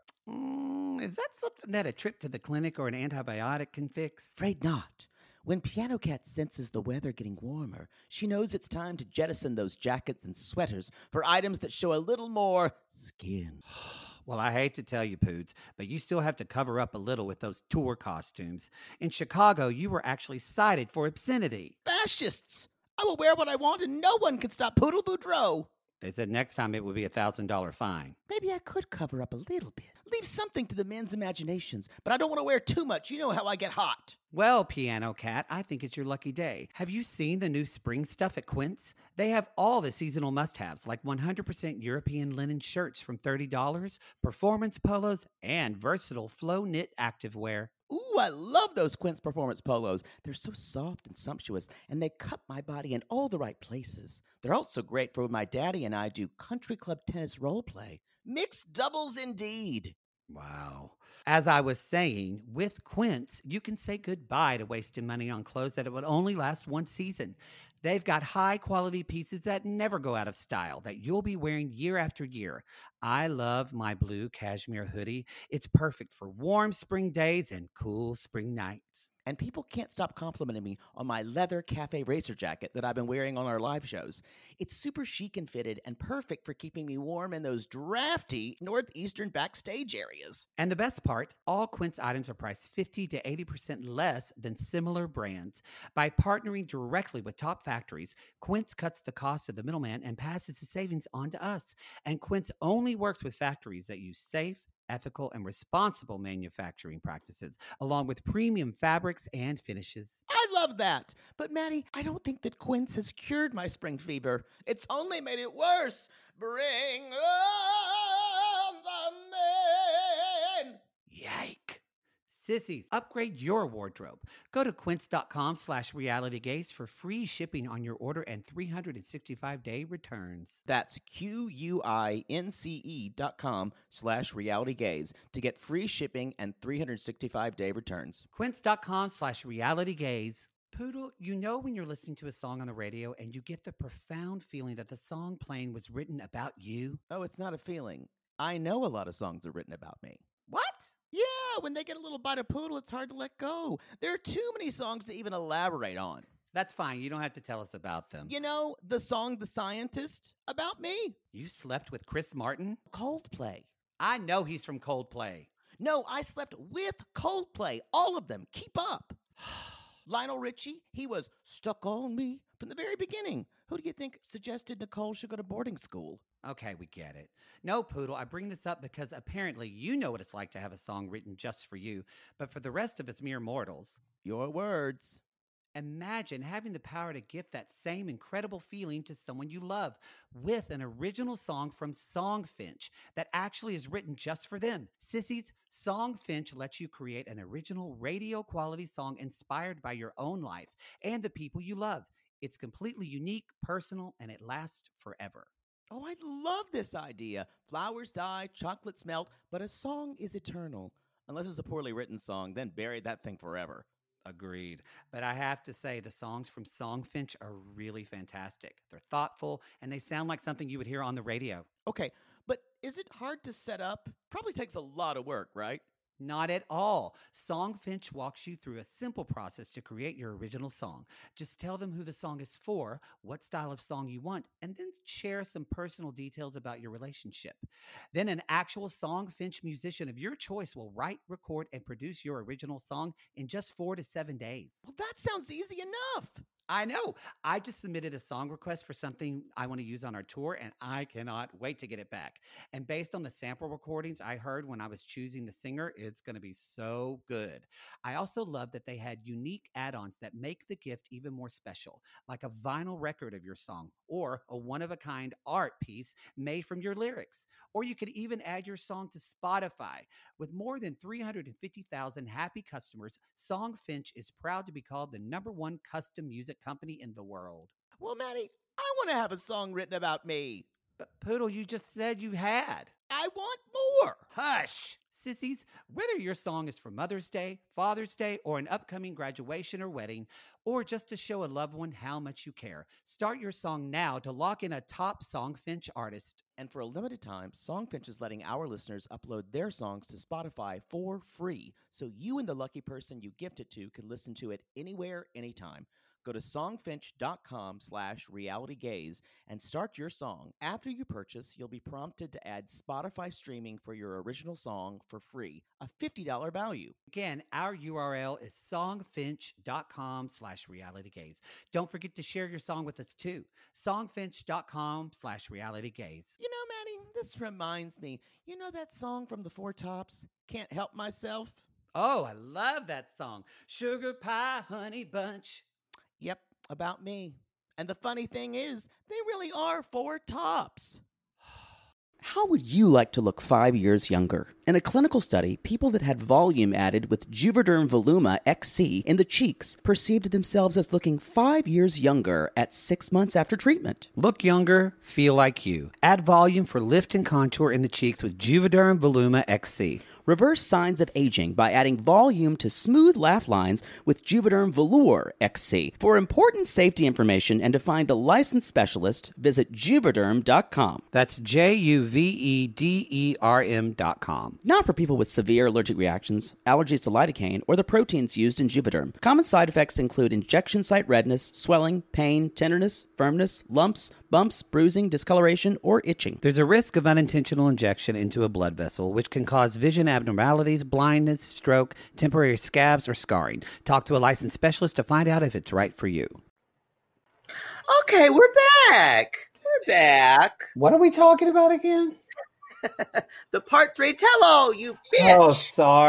Is that something that a trip to the clinic or an antibiotic can fix? Afraid not. When Piano Cat senses the weather getting warmer, she knows it's time to jettison those jackets and sweaters for items that show a little more skin. Well, I hate to tell you, Poods, but you still have to cover up a little with those tour costumes. In Chicago, you were actually cited for obscenity. Fascists! I will wear what I want and no one can stop Poodle Boudreaux. They said next time it would be a $1,000 fine. Maybe I could cover up a little bit. Leave something to the men's imaginations, but I don't want to wear too much. You know how I get hot. Well, Piano Cat, I think it's your lucky day. Have you seen the new spring stuff at Quince? They have all the seasonal must-haves, like 100% European linen shirts from $30, performance polos, and versatile flow knit activewear. Ooh, I love those Quince Performance polos. They're so soft and sumptuous, and they cut my body in all the right places. They're also great for when my daddy and I do country club tennis role play. Mixed doubles indeed. Wow. As I was saying, with Quince, you can say goodbye to wasting money on clothes that it would only last one season. They've got high-quality pieces that never go out of style, that you'll be wearing year after year. I love my blue cashmere hoodie. It's perfect for warm spring days and cool spring nights. And people can't stop complimenting me on my leather cafe racer jacket that I've been wearing on our live shows. It's super chic and fitted and perfect for keeping me warm in those drafty northeastern backstage areas. And the best part, all Quince items are priced 50 to 80% less than similar brands. By partnering directly with top factories, Quince cuts the cost of the middleman and passes the savings on to us. And Quince only works with factories that use safe, ethical, and responsible manufacturing practices, along with premium fabrics and finishes. I love that. But Maddie, I don't think that Quince has cured my spring fever. It's only made it worse. Bring on the men. Yike. Sissies, upgrade your wardrobe. Go to quince.com/realitygaze for free shipping on your order and 365-day returns. That's QUINCE.com/realitygaze to get free shipping and 365-day returns. Quince.com/realitygaze. Poodle, you know when you're listening to a song on the radio and you get the profound feeling that the song playing was written about you? Oh, it's not a feeling. I know a lot of songs are written about me. What? Yeah, when they get a little bite of Poodle, it's hard to let go. There are too many songs to even elaborate on. That's fine. You don't have to tell us about them. You know, the song The Scientist, about me. You slept with Chris Martin? Coldplay. I know he's from Coldplay. No, I slept with Coldplay. All of them. Keep up. Lionel Richie, he was stuck on me from the very beginning. Who do you think suggested Nicole should go to boarding school? Okay, we get it. No, Poodle, I bring this up because apparently you know what it's like to have a song written just for you, but for the rest of us mere mortals. Your words. Imagine having the power to gift that same incredible feeling to someone you love with an original song from Songfinch that actually is written just for them. Sissies, Songfinch lets you create an original radio quality song inspired by your own life and the people you love. It's completely unique, personal, and it lasts forever. Oh, I love this idea. Flowers die, chocolates melt, but a song is eternal. Unless it's a poorly written song, then bury that thing forever. Agreed. But I have to say, the songs from Songfinch are really fantastic. They're thoughtful, and they sound like something you would hear on the radio. Okay, but is it hard to set up? Probably takes a lot of work, right? Not at all. Songfinch walks you through a simple process to create your original song. Just tell them who the song is for, what style of song you want, and then share some personal details about your relationship. Then an actual Songfinch musician of your choice will write, record, and produce your original song in just 4 to 7 days. Well, that sounds easy enough. I know. I just submitted a song request for something I want to use on our tour, and I cannot wait to get it back. And based on the sample recordings I heard when I was choosing the singer, it's going to be so good. I also love that they had unique add-ons that make the gift even more special, like a vinyl record of your song or a one-of-a-kind art piece made from your lyrics. Or you could even add your song to Spotify. With more than 350,000 happy customers, Songfinch is proud to be called the #1 custom music company in the world. Well, Maddie, I want to have a song written about me. But Poodle, you just said you had. I want more. Hush! Sissies, whether your song is for Mother's Day, Father's Day, or an upcoming graduation or wedding, or just to show a loved one how much you care, start your song now to lock in a top Songfinch artist. And for a limited time, Songfinch is letting our listeners upload their songs to Spotify for free, so you and the lucky person you gift it to can listen to it anywhere, anytime. Go to songfinch.com/realitygaze and start your song. After you purchase, you'll be prompted to add Spotify streaming for your original song for free, a $50 value. Again, our URL is songfinch.com/realitygaze. Don't forget to share your song with us too. Songfinch.com/realitygaze. You know, Maddie, this reminds me, you know that song from the Four Tops, Can't Help Myself? Oh, I love that song. Sugar Pie Honey Bunch. Yep, about me. And the funny thing is, they really are four tops. How would you like to look 5 years younger? In a clinical study, people that had volume added with Juvederm Voluma XC in the cheeks perceived themselves as looking 5 years younger at 6 months after treatment. Look younger, feel like you. Add volume for lift and contour in the cheeks with Juvederm Voluma XC. Reverse signs of aging by adding volume to smooth laugh lines with Juvederm Velour XC. For important safety information and to find a licensed specialist, visit Juvederm.com. That's JUVEDERM.com. Not for people with severe allergic reactions, allergies to lidocaine, or the proteins used in Juvederm. Common side effects include injection site redness, swelling, pain, tenderness, firmness, lumps, bumps, bruising, discoloration, or itching. There's a risk of unintentional injection into a blood vessel, which can cause vision abnormalities, blindness, stroke, temporary scabs, or scarring. Talk to a licensed specialist to find out if it's right for you. Okay, we're back. We're back. What are we talking about again? The part 3 tell-all, you bitch. Oh,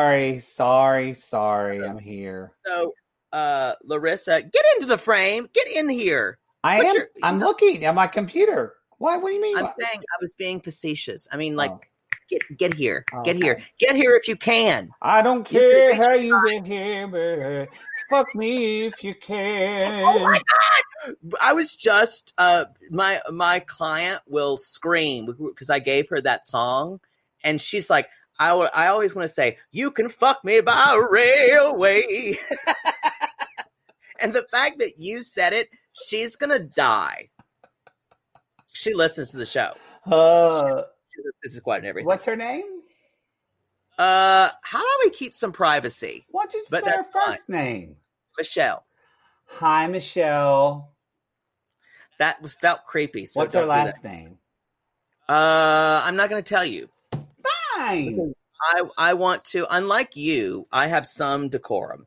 sorry. I'm here. So, Larissa, get into the frame. Get in here. I'm looking at my computer. Why? What do you mean? I'm saying I was being facetious. I mean, like, get here. Oh, get okay. here. Get here if you can. I don't care how you get here, but fuck me if you can. Oh my God! I was just my client will scream because I gave her that song, and she's like, I always want to say, you can fuck me by railway. And the fact that you said it, she's gonna die. She listens to the show. This is quite everything. What's her name? How about we keep some privacy? Why don't you say her first name? Michelle. Hi, Michelle. That felt creepy. So what's her last name? I'm not going to tell you. Fine. I want to. Unlike you, I have some decorum.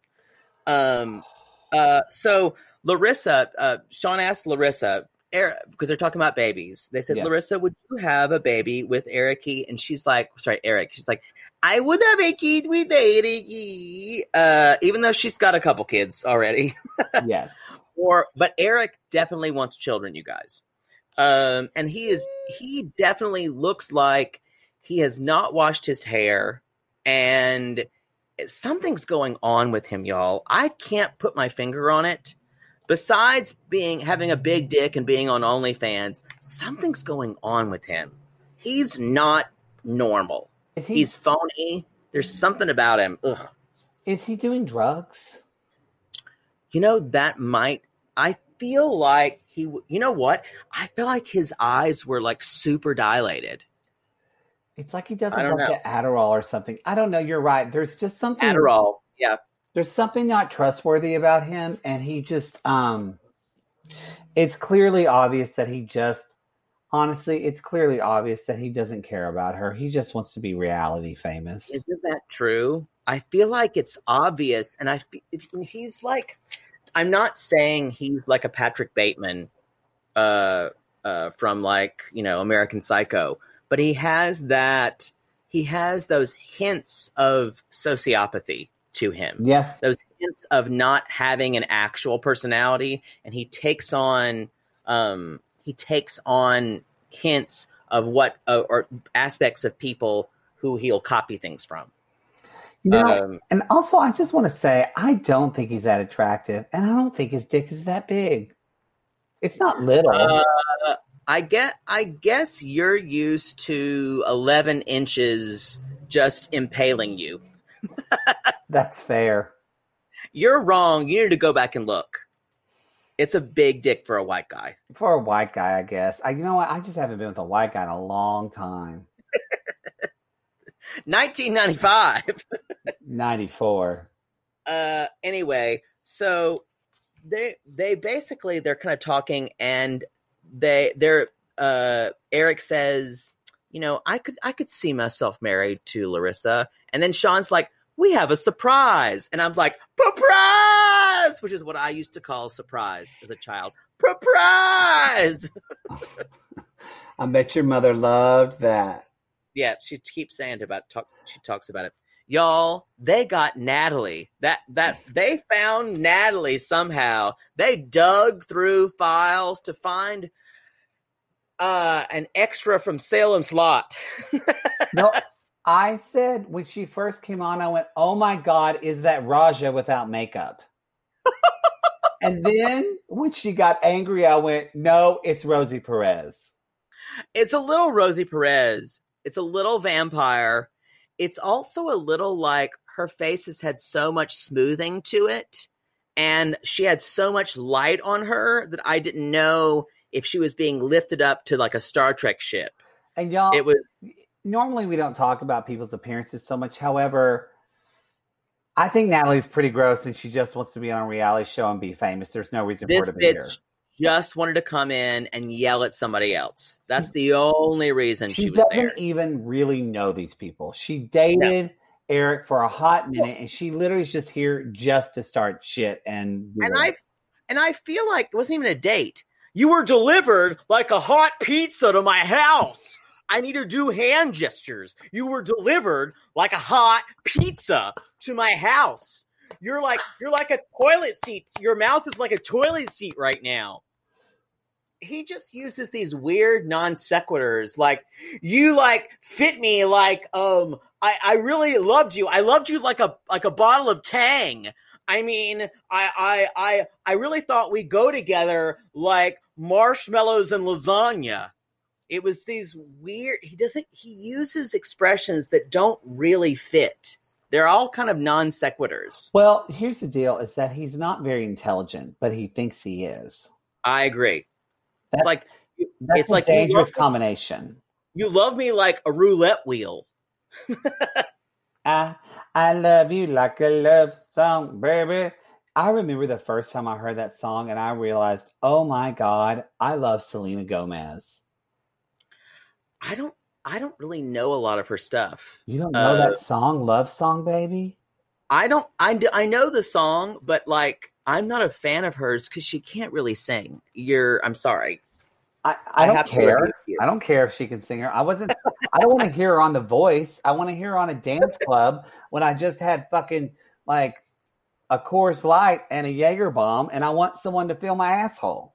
So Larissa, Sean asked Larissa, because they're talking about babies. They said, yes. Larissa, would you have a baby with Eric? And she's like, Eric. She's like, I would have a kid with Eric. Even though she's got a couple kids already. Yes. But Eric definitely wants children, you guys. And he definitely looks like he has not washed his hair, and something's going on with him, y'all. I can't put my finger on it. Besides having a big dick and being on OnlyFans, something's going on with him. He's not normal. He's phony. There's something about him. Ugh. Is he doing drugs? You know, that might. I feel like you know what? I feel like his eyes were like super dilated. It's like he does a bunch of Adderall or something. I don't know. You're right. There's just something. Adderall. Yeah. There's something not trustworthy about him. And he just, it's clearly obvious that it's clearly obvious that he doesn't care about her. He just wants to be reality famous. Isn't that true? I feel like it's obvious. And he's like, I'm not saying he's like a Patrick Bateman from like, American Psycho, but he has those hints of sociopathy to him. Yes. Those hints of not having an actual personality, and he takes on hints of what or aspects of people who he'll copy things from. And also I just want to say, I don't think he's that attractive, and I don't think his dick is that big. It's not little. I guess you're used to 11 inches just impaling you. That's fair. You're wrong. You need to go back and look. It's a big dick for a white guy. For a white guy, I guess. You know what? I just haven't been with a white guy in a long time. 1995. 94. Anyway, so they're kind of talking, and Eric says, I could see myself married to Larissa. And then Sean's like, we have a surprise. And I'm like, surprise, which is what I used to call surprise as a child. Surprise. I bet your mother loved that. Yeah, she keeps saying she talks about it. Y'all, they got Natalie. That they found Natalie somehow. They dug through files to find an extra from Salem's Lot. No, I said when she first came on, I went, oh my God, is that Raja without makeup? And then when she got angry, I went, no, it's Rosie Perez. It's a little Rosie Perez. It's a little vampire. It's also a little like her face has had so much smoothing to it, and she had so much light on her that I didn't know if she was being lifted up to like a Star Trek ship. And y'all, it was normally we don't talk about people's appearances so much. However, I think Natalie's pretty gross, and she just wants to be on a reality show and be famous. There's no reason for her to be here. Just wanted to come in and yell at somebody else. That's the only reason she was there. She doesn't even really know these people. She dated Eric for a hot minute, and she literally is just here just to start shit. And I feel like it wasn't even a date. You were delivered like a hot pizza to my house. I need to do hand gestures. You were delivered like a hot pizza to my house. You're like a toilet seat. Your mouth is like a toilet seat right now. He just uses these weird non sequiturs, like you like fit me like I really loved you. I loved you like a bottle of Tang. I mean, I really thought we'd go together like marshmallows and lasagna. It was these weird. He uses expressions that don't really fit. They're all kind of non sequiturs. Well, here's the deal: is that he's not very intelligent, but he thinks he is. I agree. That's a dangerous combination. You love me like a roulette wheel. I love you like a love song, baby. I remember the first time I heard that song, and I realized, oh my God, I love Selena Gomez. I don't really know a lot of her stuff. You don't know that song, Love Song, baby? I know the song, but like I'm not a fan of hers because she can't really sing. I'm sorry. I don't care. I don't care if she can sing her. I don't want to hear her on The Voice. I want to hear her on a dance club when I just had fucking like a Coors Light and a Jaeger bomb, and I want someone to fill my asshole.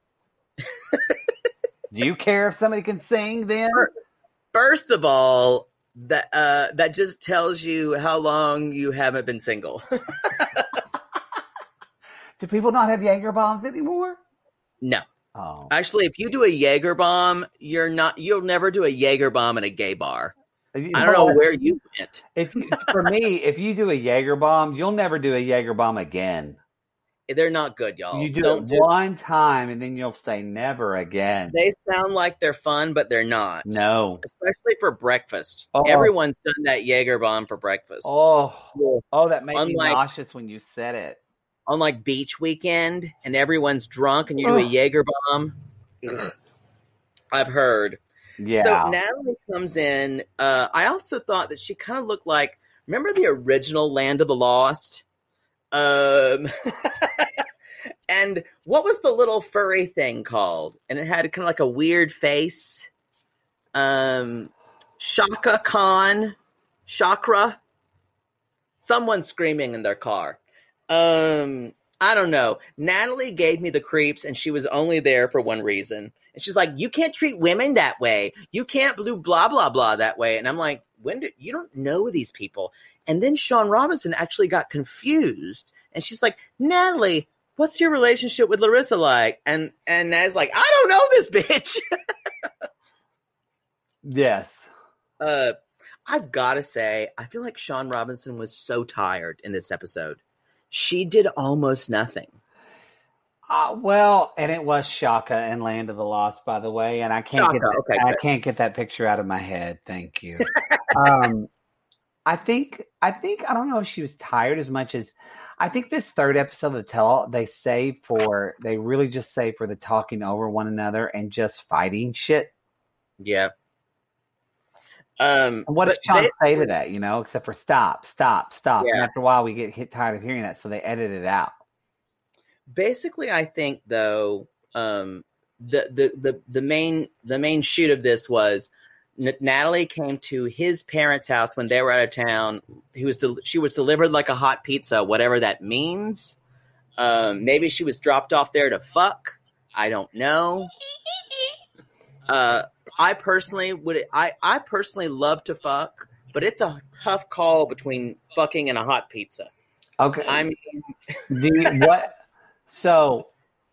Do you care if somebody can sing then? First of all, that just tells you how long you haven't been single. Do people not have Jaeger bombs anymore? No. Oh. Actually, if you do a Jaeger bomb, you'll never do a Jaeger bomb in a gay bar. I don't know where you went. For me, if you do a Jaeger bomb, you'll never do a Jaeger bomb again. They're not good, y'all. You do it one time, and then you'll say never again. They sound like they're fun, but they're not. No. Especially for breakfast. Oh. Everyone's done that Jaeger bomb for breakfast. Oh, that made me nauseous when you said it. On like beach weekend, and everyone's drunk, and you do a Jaeger bomb. I've heard. Yeah. So Natalie comes in. I also thought that she kind of looked like, remember the original Land of the Lost? And what was the little furry thing called? And it had kind of like a weird face. Shaka Khan. Chakra. Someone screaming in their car. I don't know. Natalie gave me the creeps, and she was only there for one reason. And she's like, you can't treat women that way. You can't do blah, blah, blah that way. And I'm like, you don't know these people. And then Sean Robinson actually got confused. And she's like, Natalie, what's your relationship with Larissa like? And Natalie's like, I don't know this bitch. Yes. I've got to say, I feel like Sean Robinson was so tired in this episode. She did almost nothing. Well, and it was Shaka and Land of the Lost, by the way, and I can't get that picture out of my head. Thank you. I think I don't know if she was tired as much as I think this third episode of the Tell they really just save for the talking over one another and just fighting shit. Yeah. What did Sean say to that, except for stop. Yeah. And after a while we get tired of hearing that, so they edit it out. Basically, I think though, the main shoot of this was Natalie came to his parents' house when they were out of town. She was delivered like a hot pizza, whatever that means. Maybe she was dropped off there to fuck. I don't know. I personally love to fuck, but it's a tough call between fucking and a hot pizza. Okay. I mean, what? So,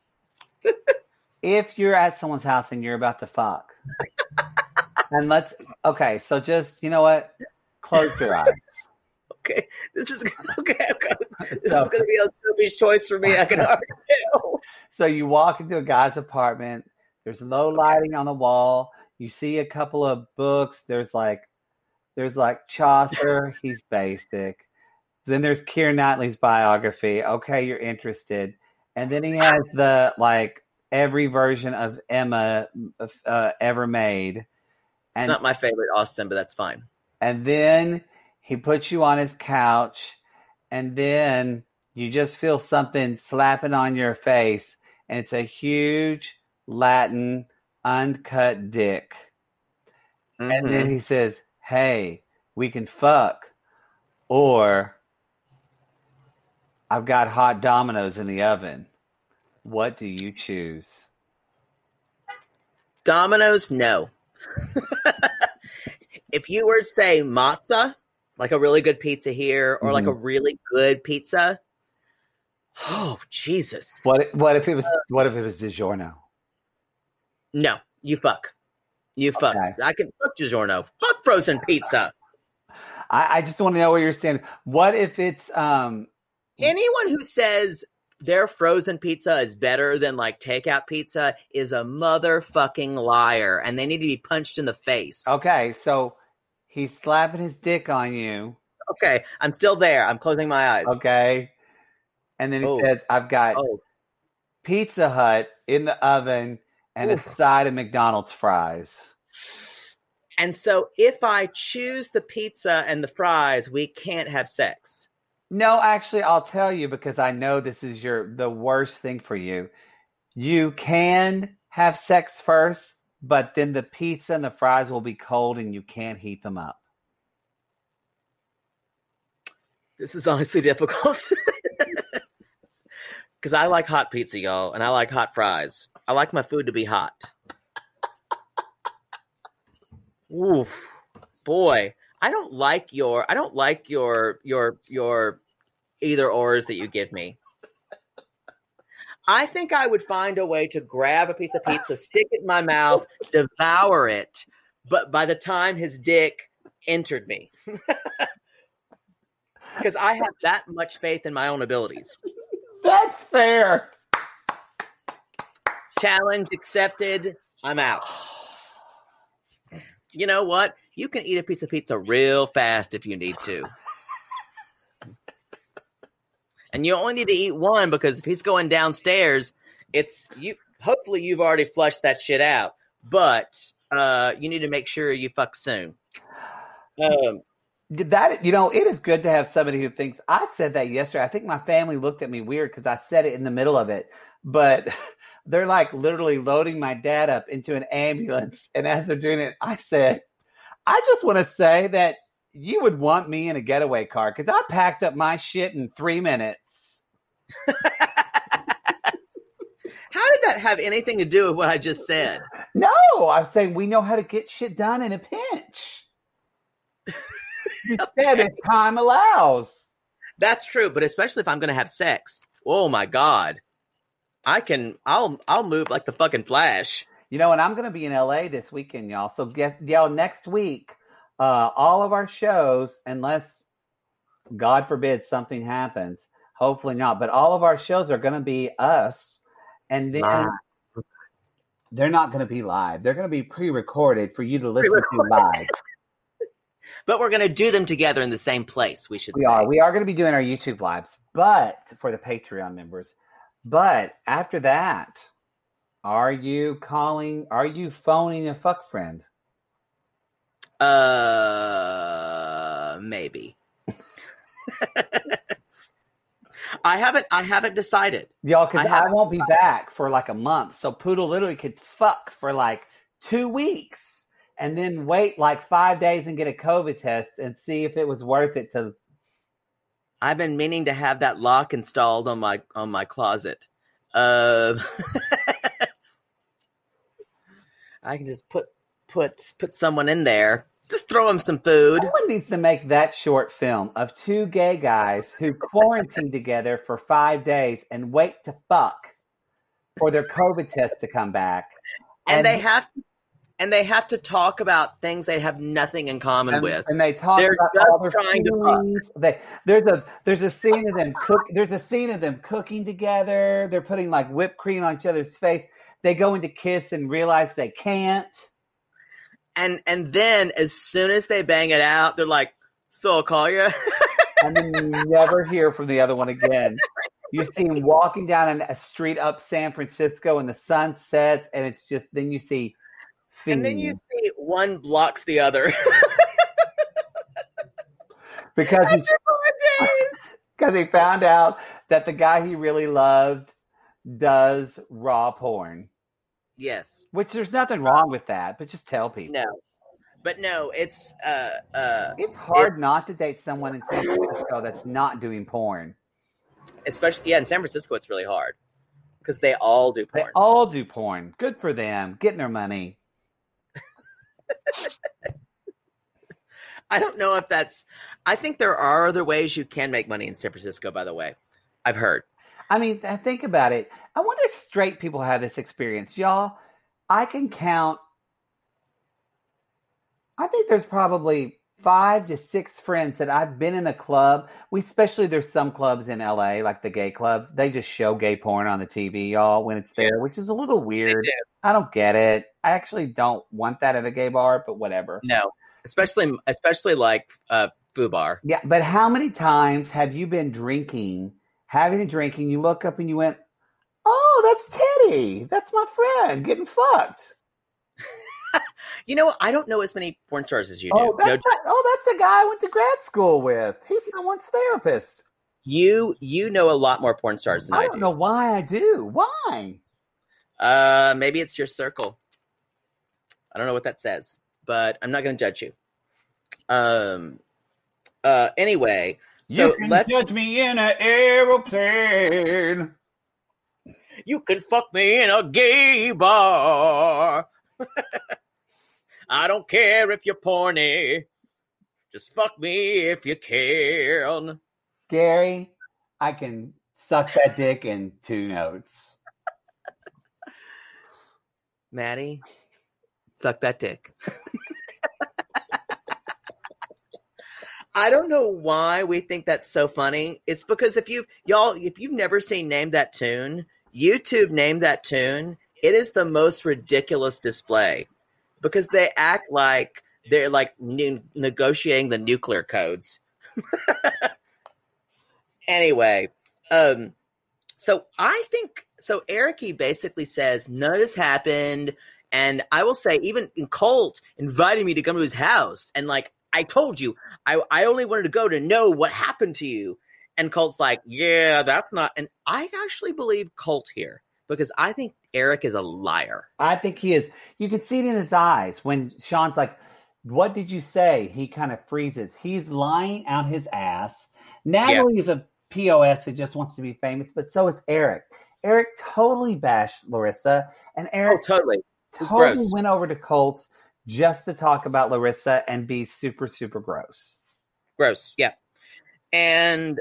if you're at someone's house and you're about to fuck, and so just, you know what? Close your eyes. Okay. This is okay. This is going to be a selfish choice for me. I can already tell. So you walk into a guy's apartment. There's low lighting on the wall. You see a couple of books. There's like Chaucer. He's basic. Then there's Keira Knightley's biography. Okay, you're interested. And then he has every version of Emma ever made. It's not my favorite Austen, but that's fine. And then he puts you on his couch, and then you just feel something slapping on your face, and it's a huge Latin uncut dick. Mm-hmm. And then he says, hey, we can fuck, or I've got hot Dominoes in the oven. What do you choose? Dominoes, no. If you were to say mozza, like a really good pizza here, or like a really good pizza, oh Jesus! What if it was DiGiorno? No, you fuck. You fuck. Okay. I can fuck DiGiorno. Fuck frozen pizza. I just want to know where you're standing. What if it's anyone who says their frozen pizza is better than like takeout pizza is a motherfucking liar, and they need to be punched in the face. Okay, so he's slapping his dick on you. Okay, I'm still there. I'm closing my eyes. Okay. And then he says, I've got Pizza Hut in the oven and a side of McDonald's fries. And so if I choose the pizza and the fries, we can't have sex. No, actually, I'll tell you, because I know this is the worst thing for you. You can have sex first, but then the pizza and the fries will be cold and you can't heat them up. This is honestly difficult. Because I like hot pizza, y'all, and I like hot fries. I like my food to be hot. Ooh, boy. I don't like your either ors that you give me. I think I would find a way to grab a piece of pizza, stick it in my mouth, devour it, but by the time his dick entered me. Because I have that much faith in my own abilities. That's fair. Challenge accepted. I'm out. You know what? You can eat a piece of pizza real fast if you need to. And you only need to eat one, because if he's going downstairs, it's you. Hopefully you've already flushed that shit out. But you need to make sure you fuck soon. That, it is good to have somebody who thinks. I said that yesterday. I think my family looked at me weird because I said it in the middle of it. But they're like literally loading my dad up into an ambulance. And as they're doing it, I said, I just want to say that you would want me in a getaway car because I packed up my shit in 3 minutes. How did that have anything to do with what I just said? No, I'm saying we know how to get shit done in a pinch. You said if time allows. That's true, but especially if I'm going to have sex. Oh my God. I'll move like the fucking Flash. And I'm going to be in LA this weekend, y'all. So y'all, next week, all of our shows, unless God forbid something happens, hopefully not, but all of our shows are going to be us. And then they're not going to be live. They're going to be pre-recorded for you to listen to live. But we're going to do them together in the same place, we should say. We are going to be doing our YouTube lives, but for the Patreon members. But after that, are you phoning a fuck friend? Maybe. I haven't decided. Y'all, because I won't be back for like a month. So Poodle literally could fuck for like 2 weeks and then wait like 5 days and get a COVID test and see if it was worth it to. I've been meaning to have that lock installed on my closet. I can just put someone in there. Just throw him some food. Someone needs to make that short film of 2 gay guys who quarantine together for 5 days and wait to fuck for their COVID test to come back. And they have to talk about things they have nothing in common with. And they talk about all their feelings. There's a scene of them There's a scene of them cooking together. They're putting like whipped cream on each other's face. They go into kiss and realize they can't. And then as soon as they bang it out, they're like, "So I'll call you." And then you never hear from the other one again. You see him walking down a street up San Francisco, and the sun sets, and it's just then you see. And then you see one blocks the other. because he found out that the guy he really loved does raw porn. Yes. Which there's nothing wrong with that, but just tell people. No. But no, it's hard not to date someone in San Francisco that's not doing porn. Especially in San Francisco it's really hard. Because they all do porn. They all do porn. Good for them. Getting their money. I don't know if I think there are other ways you can make money in San Francisco, by the way. I've heard. I mean, think about it. I wonder if straight people have this experience. Y'all, I can count. I think there's probably 5 to 6 friends that I've been in a club. Especially there's some clubs in LA, like the gay clubs. They just show gay porn on the TV, y'all, when it's there, which is a little weird. I don't get it. I actually don't want that at a gay bar, but whatever. No, especially like Foo Bar. Yeah, but how many times have you been having a drink, and you look up and you went, "Oh, that's Teddy. That's my friend getting fucked." I don't know as many porn stars as you do. Oh, that's the guy I went to grad school with. He's someone's therapist. You know a lot more porn stars than I do. I don't know why I do. Why? Maybe it's your circle. I don't know what that says, but I'm not going to judge you. Anyway, so let's judge me in an aeroplane. You can fuck me in a gay bar. I don't care if you're porny. Just fuck me if you can. Gary, I can suck that dick in 2 notes. Maddie, suck that dick. I don't know why we think that's so funny. It's because if you've never seen Name That Tune, YouTube Name That Tune, it is the most ridiculous display because they act like they're like negotiating the nuclear codes. Anyway, so Eric basically says none of this happened, and I will say even Colt invited me to come to his house, and like I told you, I only wanted to go to know what happened to you. And Colt's like, yeah, that's not. And I actually believe Colt here because I think Eric is a liar. I think he is. You can see it in his eyes when Sean's like, what did you say? He kind of freezes. He's lying out his ass. Natalie is a POS who just wants to be famous, but so is Eric. Eric totally bashed Larissa, and Eric totally went over to Colt just to talk about Larissa and be super, super gross. Gross, yeah. And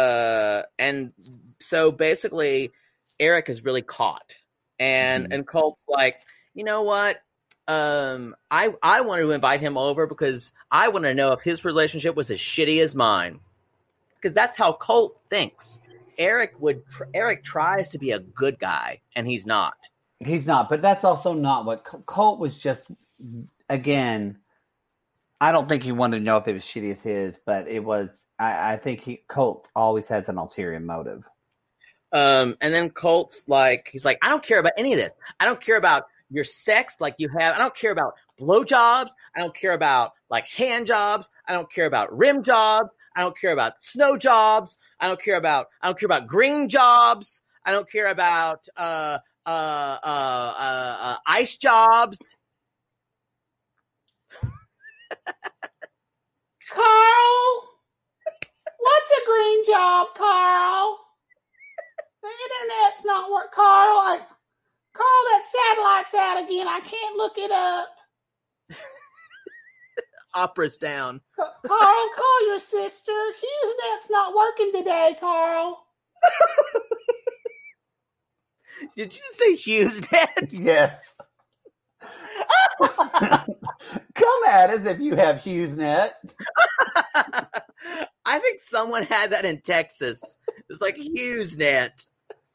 so basically Eric is really caught. And Colt's like, you know what? I wanted to invite him over because I want to know if his relationship was as shitty as mine. Because that's how Colt thinks. Eric tries to be a good guy, and he's not. He's not, but that's also not what Colt was just, again, I don't think he wanted to know if it was shitty as his, but it was, I think Colt always has an ulterior motive. And then Colt's like, he's like, I don't care about any of this. I don't care about your sex like you have. I don't care about blowjobs. I don't care about like hand jobs. I don't care about rim jobs. I don't care about snow jobs. I don't care about green jobs. I don't care about ice jobs. Carl, what's a green job, Carl? The internet's not working. Carl, that satellite's out again. I can't look it up. Opera's down. Carl, call your sister. HughesNet's not working today, Carl. Did you say HughesNet? Yes. Come at us if you have HughesNet. I think someone had that in Texas. It's like HughesNet.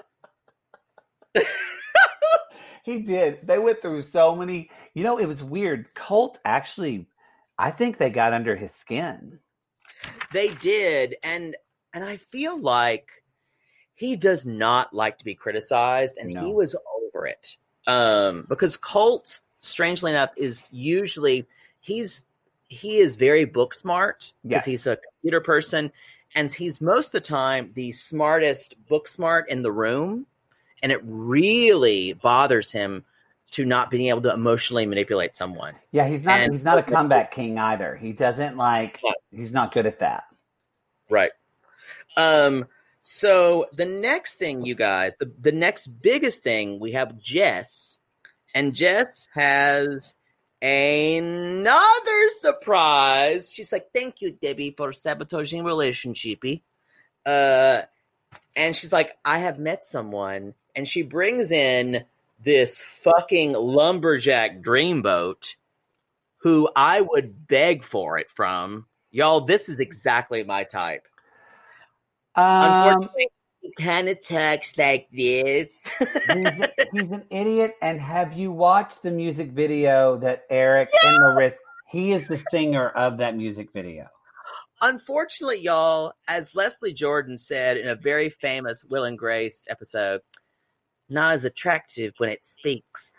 He did. They went through so many. You know, it was weird. Colt actually, I think they got under his skin. They did, and I feel like he does not like to be criticized, and he was over it. Because Colt, strangely enough, is usually he is very book smart because he's a computer person, and he's most of the time the smartest book smart in the room, and it really bothers him to not being able to emotionally manipulate someone. Yeah, he's not a comeback king either. He doesn't he's not good at that. Right. So the next thing, you guys, the next biggest thing, we have Jess, and Jess has another surprise. She's like, thank you, Debbie, for sabotaging relationshipy. And she's like, I have met someone, and she brings in this fucking lumberjack dreamboat who I would beg for it from. Y'all, this is exactly my type. Unfortunately, he kind of talks like this. he's an idiot. And have you watched the music video that Eric and Larissa? He is the singer of that music video. Unfortunately, y'all, as Leslie Jordan said in a very famous Will and Grace episode, not as attractive when it speaks.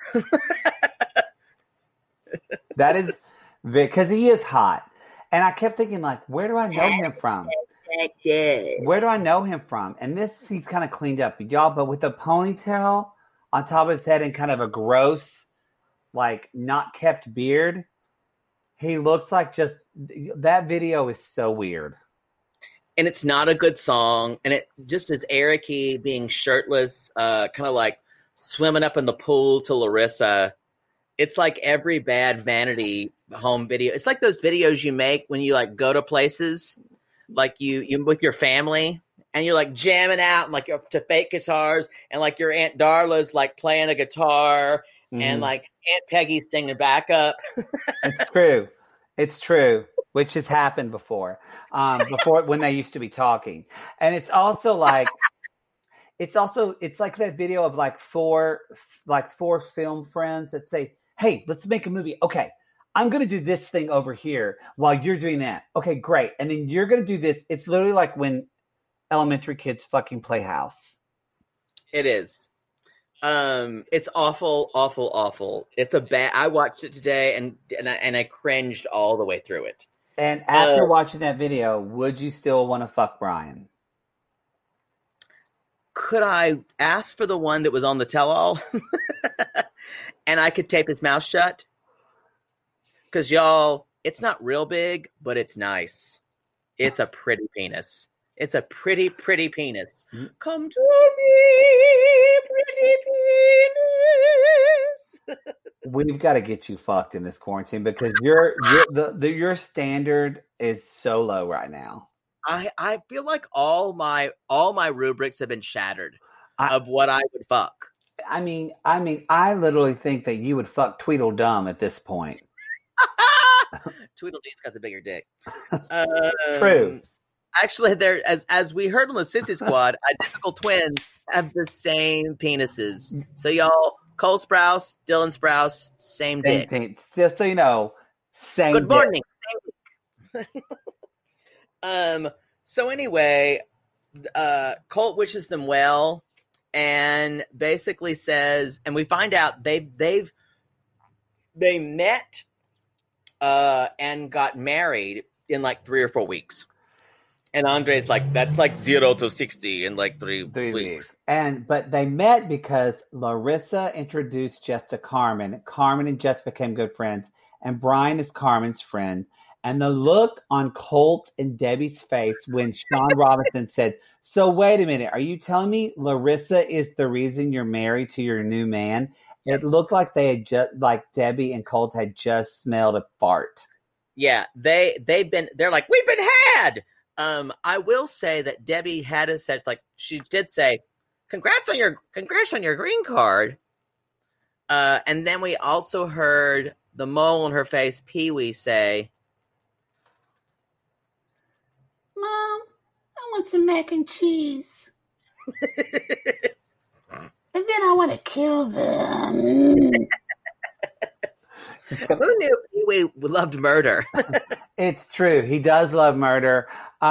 That is because he is hot. And I kept thinking, like, where do I know him from? Where do I know him from? And this, he's kind of cleaned up, y'all, but with a ponytail on top of his head and kind of a gross, like, not kept beard, he looks like just, that video is so weird. And it's not a good song. And it just is Eric-y being shirtless, kind of like swimming up in the pool to Larissa. It's like every bad Vanity home video. It's like those videos you make when you like go to places, like you with your family, and you're like jamming out and like to fake guitars, and like your Aunt Darla's like playing a guitar, and like Aunt Peggy's singing backup. It's true, which has happened before when they used to be talking. And it's also like, it's like that video of like four film friends that say, hey, let's make a movie. Okay, I'm going to do this thing over here while you're doing that. Okay, great. And then you're going to do this. It's literally like when elementary kids fucking play house. It is. It's awful, awful, awful. It's a bad. I watched it today and I cringed all the way through it. And after watching that video, would you still want to fuck Brian? Could I ask for the one that was on the tell-all? And I could tape his mouth shut? Because, y'all, it's not real big, but it's nice. It's a pretty penis. It's a pretty, pretty penis. Come to me, pretty penis. We've got to get you fucked in this quarantine because your standard is so low right now. I feel like all my rubrics have been shattered of what I would fuck. I mean, I literally think that you would fuck Tweedledum at this point. Tweedledee's got the bigger dick. True. Actually, there as we heard on the Sissy Squad, identical twins have the same penises. So y'all, Cole Sprouse, Dylan Sprouse, same dick. Just so you know, same. Good morning. Dick. So anyway, Colt wishes them well and basically says, and we find out they met and got married in like 3 or 4 weeks. And Andre's like, that's like 0 to 60 in like 3 weeks. But they met because Larissa introduced Jess to Carmen. Carmen and Jess became good friends. And Brian is Carmen's friend. And the look on Colt and Debbie's face when Sean Robinson said, so wait a minute, are you telling me Larissa is the reason you're married to your new man? It looked like they had just, like Debbie and Colt had just smelled a fart. Yeah, they're like, we've been had. I will say that Debbie had a set, like she did say, congrats on your green card. And then we also heard the mole on her face, Pee Wee, say, Mom, I want some mac and cheese. And then I want to kill them. Who knew Pee Wee loved murder? It's true. He does love murder.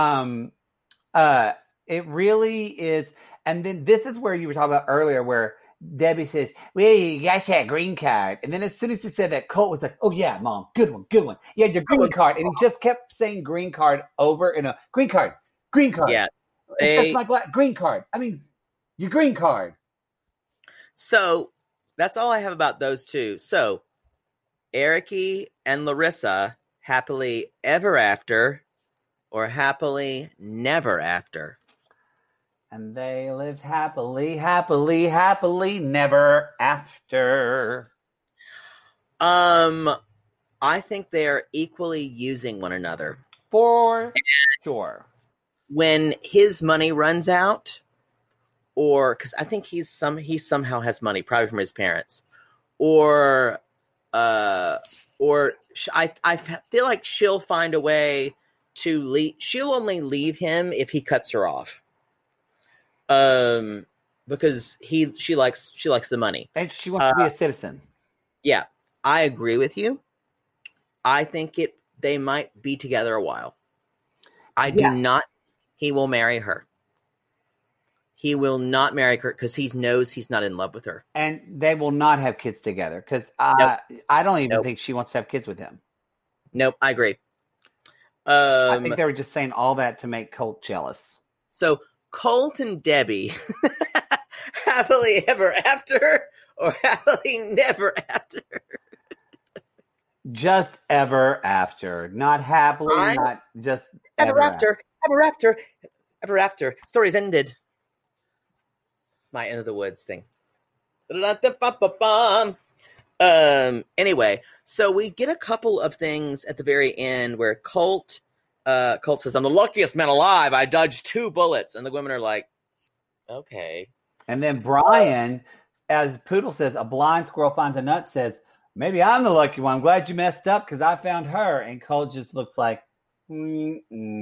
It really is. And then this is where you were talking about earlier where Debbie says, well, you got that green card. And then as soon as he said that, Colt was like, oh, yeah, Mom, good one. You had your green card. And he just kept saying green card over and over. Green card. Yeah. That's like green card. I mean, your green card. So that's all I have about those two. So Ericy and Larissa, happily ever after or happily never after. And they lived happily, happily, happily, never after. I think they are equally using one another. For sure. When his money runs out, or because I think he somehow has money, probably from his parents, or I feel like she'll find a way to leave. She'll only leave him if he cuts her off. Because she likes the money. And she wants to be a citizen. Yeah, I agree with you. I think they might be together a while. I do not. He will marry her. He will not marry her because he knows he's not in love with her. And they will not have kids together because Nope. I don't even think she wants to have kids with him. Nope, I agree. I think they were just saying all that to make Colt jealous. So Colt and Debbie, happily ever after or happily never after? Just ever after. Not happily, not just ever after. Ever after. Ever after. Story's ended. It's my End of the Woods thing. Anyway, so we get a couple of things at the very end where Colt says, I'm the luckiest man alive. I dodged 2 bullets. And the women are like, okay. And then Brian, as Poodle says, a blind squirrel finds a nut, says, maybe I'm the lucky one. I'm glad you messed up because I found her. And Colt just looks like, maybe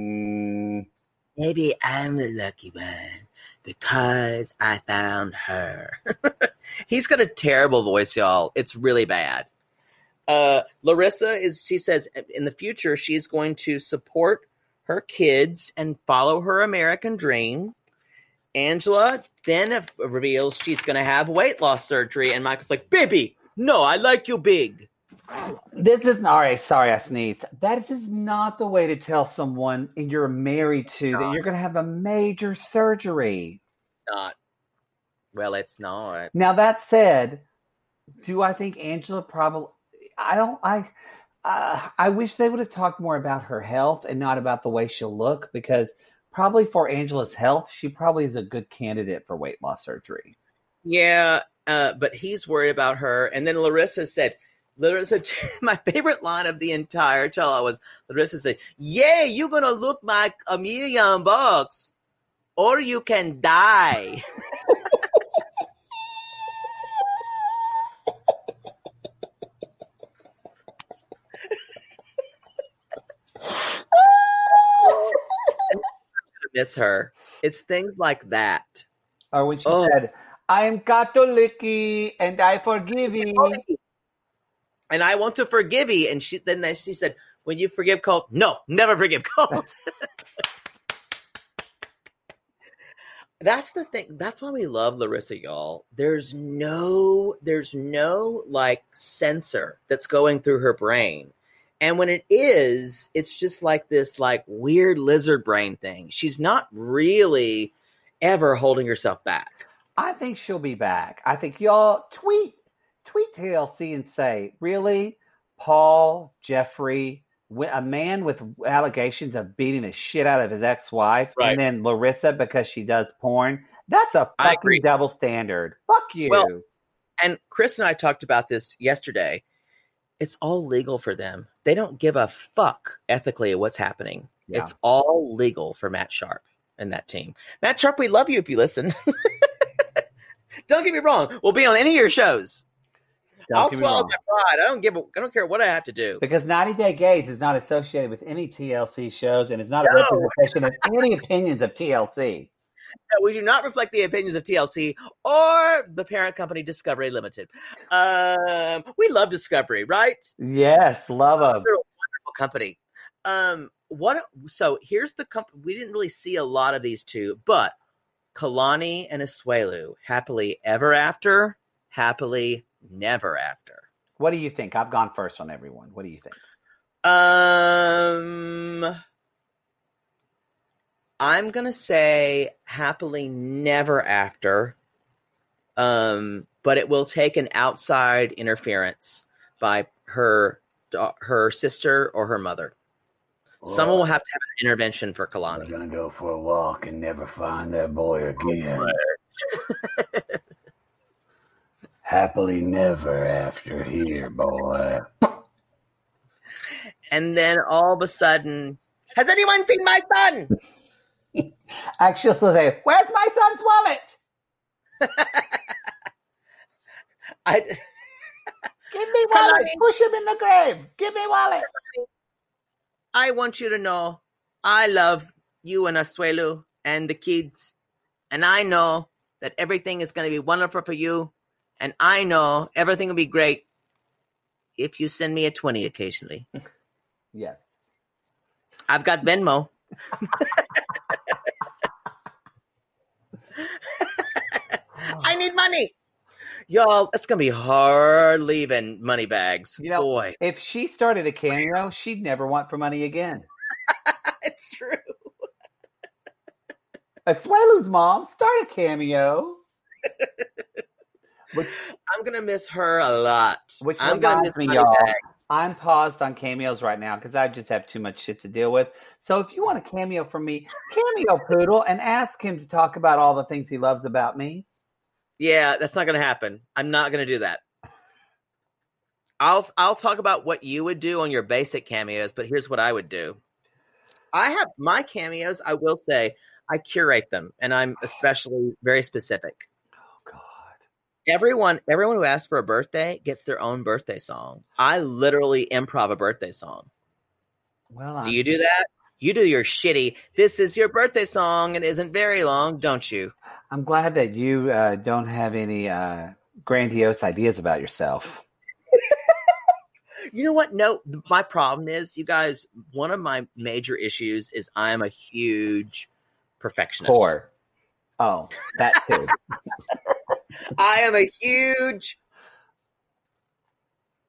I'm the lucky one because I found her. He's got a terrible voice, y'all. It's really bad. Larissa she says in the future, she's going to support her kids and follow her American dream. Angela then reveals she's going to have weight loss surgery. And Michael's like, baby, no, I like you big. This is all right. Sorry, I sneezed. That is not the way to tell someone you're married to that you're going to have a major surgery. Not. Well, it's not. Now that said, do I think Angela probably? I don't. I wish they would have talked more about her health and not about the way she'll look, because probably for Angela's health, she probably is a good candidate for weight loss surgery. Yeah, but he's worried about her. And then Larissa, my favorite line of the entire tell was Larissa said, "Yeah, you're gonna look like $1 million, or you can die." Miss her. It's things like that. Or when she said, "I'm Catholic and I forgive you." And I want to forgive you. And then she said, "When you forgive Colt?" "No, never forgive Colt." That's the thing. That's why we love Larissa, y'all. There's no like censor that's going through her brain. And when it is, it's just like this like weird lizard brain thing. She's not really ever holding herself back. I think she'll be back. I think y'all tweet TLC and say, really? Paul, Jeffrey, a man with allegations of beating the shit out of his ex-wife, right, and then Larissa because she does porn? That's a fucking double standard. Fuck you. Well, and Chris and I talked about this yesterday. It's all legal for them. They don't give a fuck ethically of what's happening. Yeah. It's all legal for Matt Sharp and that team. Matt Sharp, we love you if you listen. Don't get me wrong. We'll be on any of your shows. I'll swallow my pride. I don't care what I have to do. Because 90 Day Gays is not associated with any TLC shows and is not a representation of any opinions of TLC. No, we do not reflect the opinions of TLC or the parent company Discovery Limited. We love Discovery, right? Yes, love them. They're a wonderful company. So here's the company. We didn't really see a lot of these two, but Kalani and Asuelu, happily ever after, happily never after. What do you think? I've gone first on everyone. What do you think? I'm going to say happily never after, but it will take an outside interference by her sister or her mother. Someone will have to have an intervention for Kalani. We're going to go for a walk and never find that boy again. Happily never after here, boy. And then all of a sudden, has anyone seen my son? Actually, she'll say, "Where's my son's wallet?" Give me wallet. Push him in the grave. Give me wallet. I want you to know I love you and Asuelu and the kids. And I know that everything is going to be wonderful for you. And I know everything will be great if you send me a 20 occasionally. Yes. I've got Venmo. I need money. Y'all, it's going to be hard leaving money bags. You know, boy. If she started a cameo, she'd never want for money again. It's true. Asuelu's mom, start a cameo. I'm going to miss her a lot. Which I'm going to miss me, money y'all. bags. I'm paused on cameos right now because I just have too much shit to deal with. So if you want a cameo from me, cameo Poodle and ask him to talk about all the things he loves about me. Yeah, that's not going to happen. I'm not going to do that. I'll talk about what you would do on your basic cameos, but here's what I would do. I have my cameos, I will say, I curate them, and I'm especially very specific. Oh, God. Everyone who asks for a birthday gets their own birthday song. I literally improv a birthday song. Well, do you do that? You do your shitty, this is your birthday song and isn't very long, don't you? I'm glad that you don't have any grandiose ideas about yourself. You know what? No, my problem is, you guys, one of my major issues is I'm a huge perfectionist. Poor. Oh, that too. I am a huge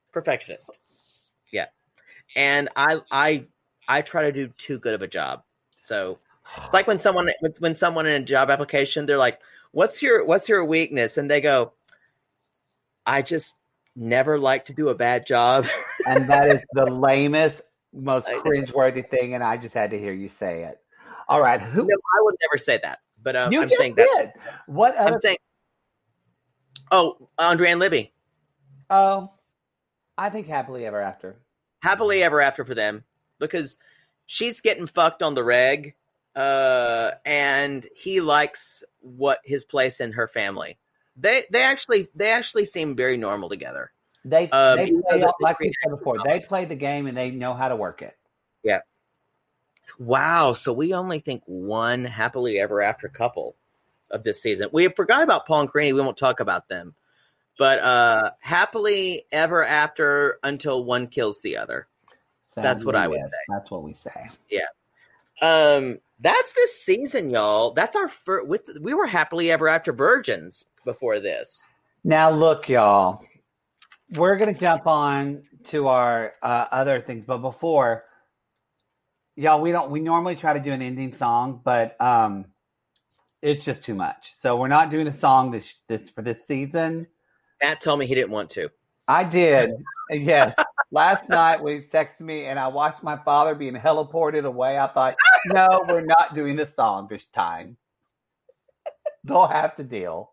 Perfectionist. Yeah. And I try to do too good of a job. So it's like when someone in a job application, they're like, what's your weakness? And they go, I just never like to do a bad job. And that is the lamest, most cringeworthy thing. And I just had to hear you say it. All right. No, I would never say that. But I'm saying did. that. What other? I'm saying. Oh, Andrea and Libby. Oh, I think Happily Ever After. Happily Ever After for them, because she's getting fucked on the reg, and he likes what his place in her family. They actually seem very normal together. They play, like we said before, they play the game and they know how to work it. Yeah. Wow. So we only think one Happily Ever After couple of this season. We forgot about Paul and Karini. We won't talk about them. But Happily Ever After until one kills the other. That's what I would say. That's what we say. Yeah. That's this season, y'all. That's our first. We were Happily Ever After virgins before this. Now, look, y'all. We're going to jump on to our other things. But before, y'all, we normally try to do an ending song, but it's just too much. So we're not doing a song this for this season. Matt told me he didn't want to. I did. Yes. Last night when he texted me and I watched my father being heliported away, I thought, no, we're not doing this song this time. They'll have to deal.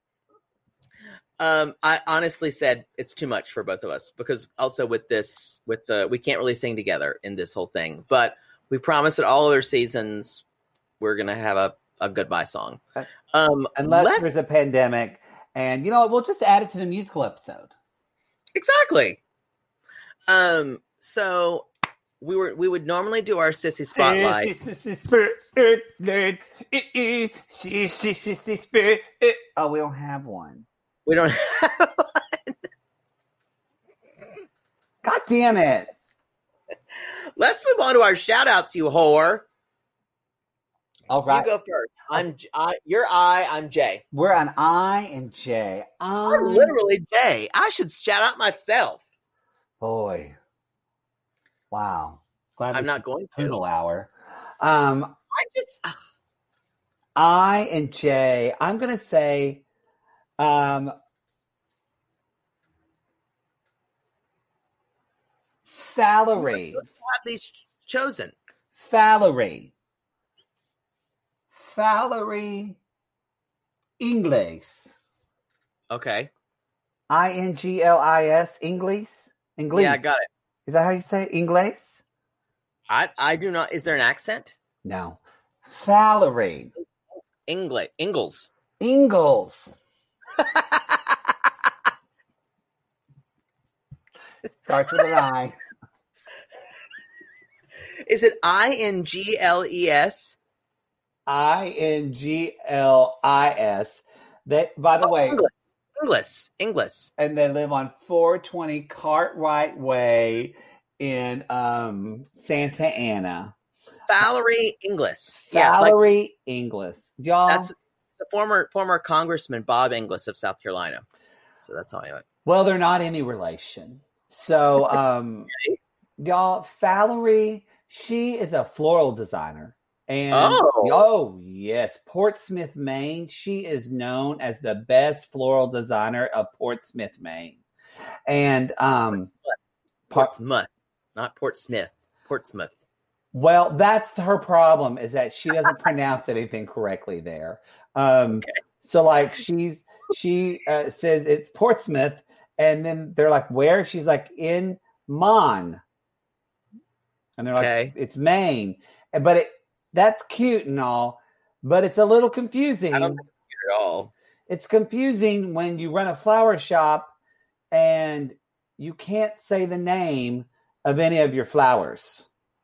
I honestly said it's too much for both of us, because also we can't really sing together in this whole thing. But we promised that all other seasons we're gonna have a goodbye song. Unless there's a pandemic, and you know what, we'll just add it to the musical episode. Exactly. So we would normally do our sissy spotlight. Oh, we don't have one. We don't have one. God damn it. Let's move on to our shout outs, you whore. All right. You go first. You're I, I'm Jay. We're on I and J. I'm literally Jay. I should shout out myself. Boy. Wow. Glad I'm not going to. Poodle hour. I and J. I'm going to say, Valerie. Let's have these chosen. Valerie Inglis. Okay. Inglis. Inglis. Yeah, I got it. Is that how you say it? Inglis? I do not. Is there an accent? No. Valerie. Ingalls. Starts with an I. Is it Ingles? Inglis. That, by the way, Inglis. And they live on 420 Cartwright Way in Santa Ana. Valerie Inglis. Valerie Inglis. Y'all. That's the former Congressman Bob Inglis of South Carolina. So that's how I know it. Well, they're not any relation. So, y'all, Valerie, she is a floral designer. And yes, Portsmouth, Maine. She is known as the best floral designer of Portsmouth, Maine. And Portsmouth, not Portsmouth. Portsmouth. Well, that's her problem, is that she doesn't pronounce anything correctly there. So like she says it's Portsmouth, and then they're like, where? She's like, in Mon. And they're like, it's Maine. But that's cute and all, but it's a little confusing. I don't think it's cute at all. It's confusing when you run a flower shop and you can't say the name of any of your flowers.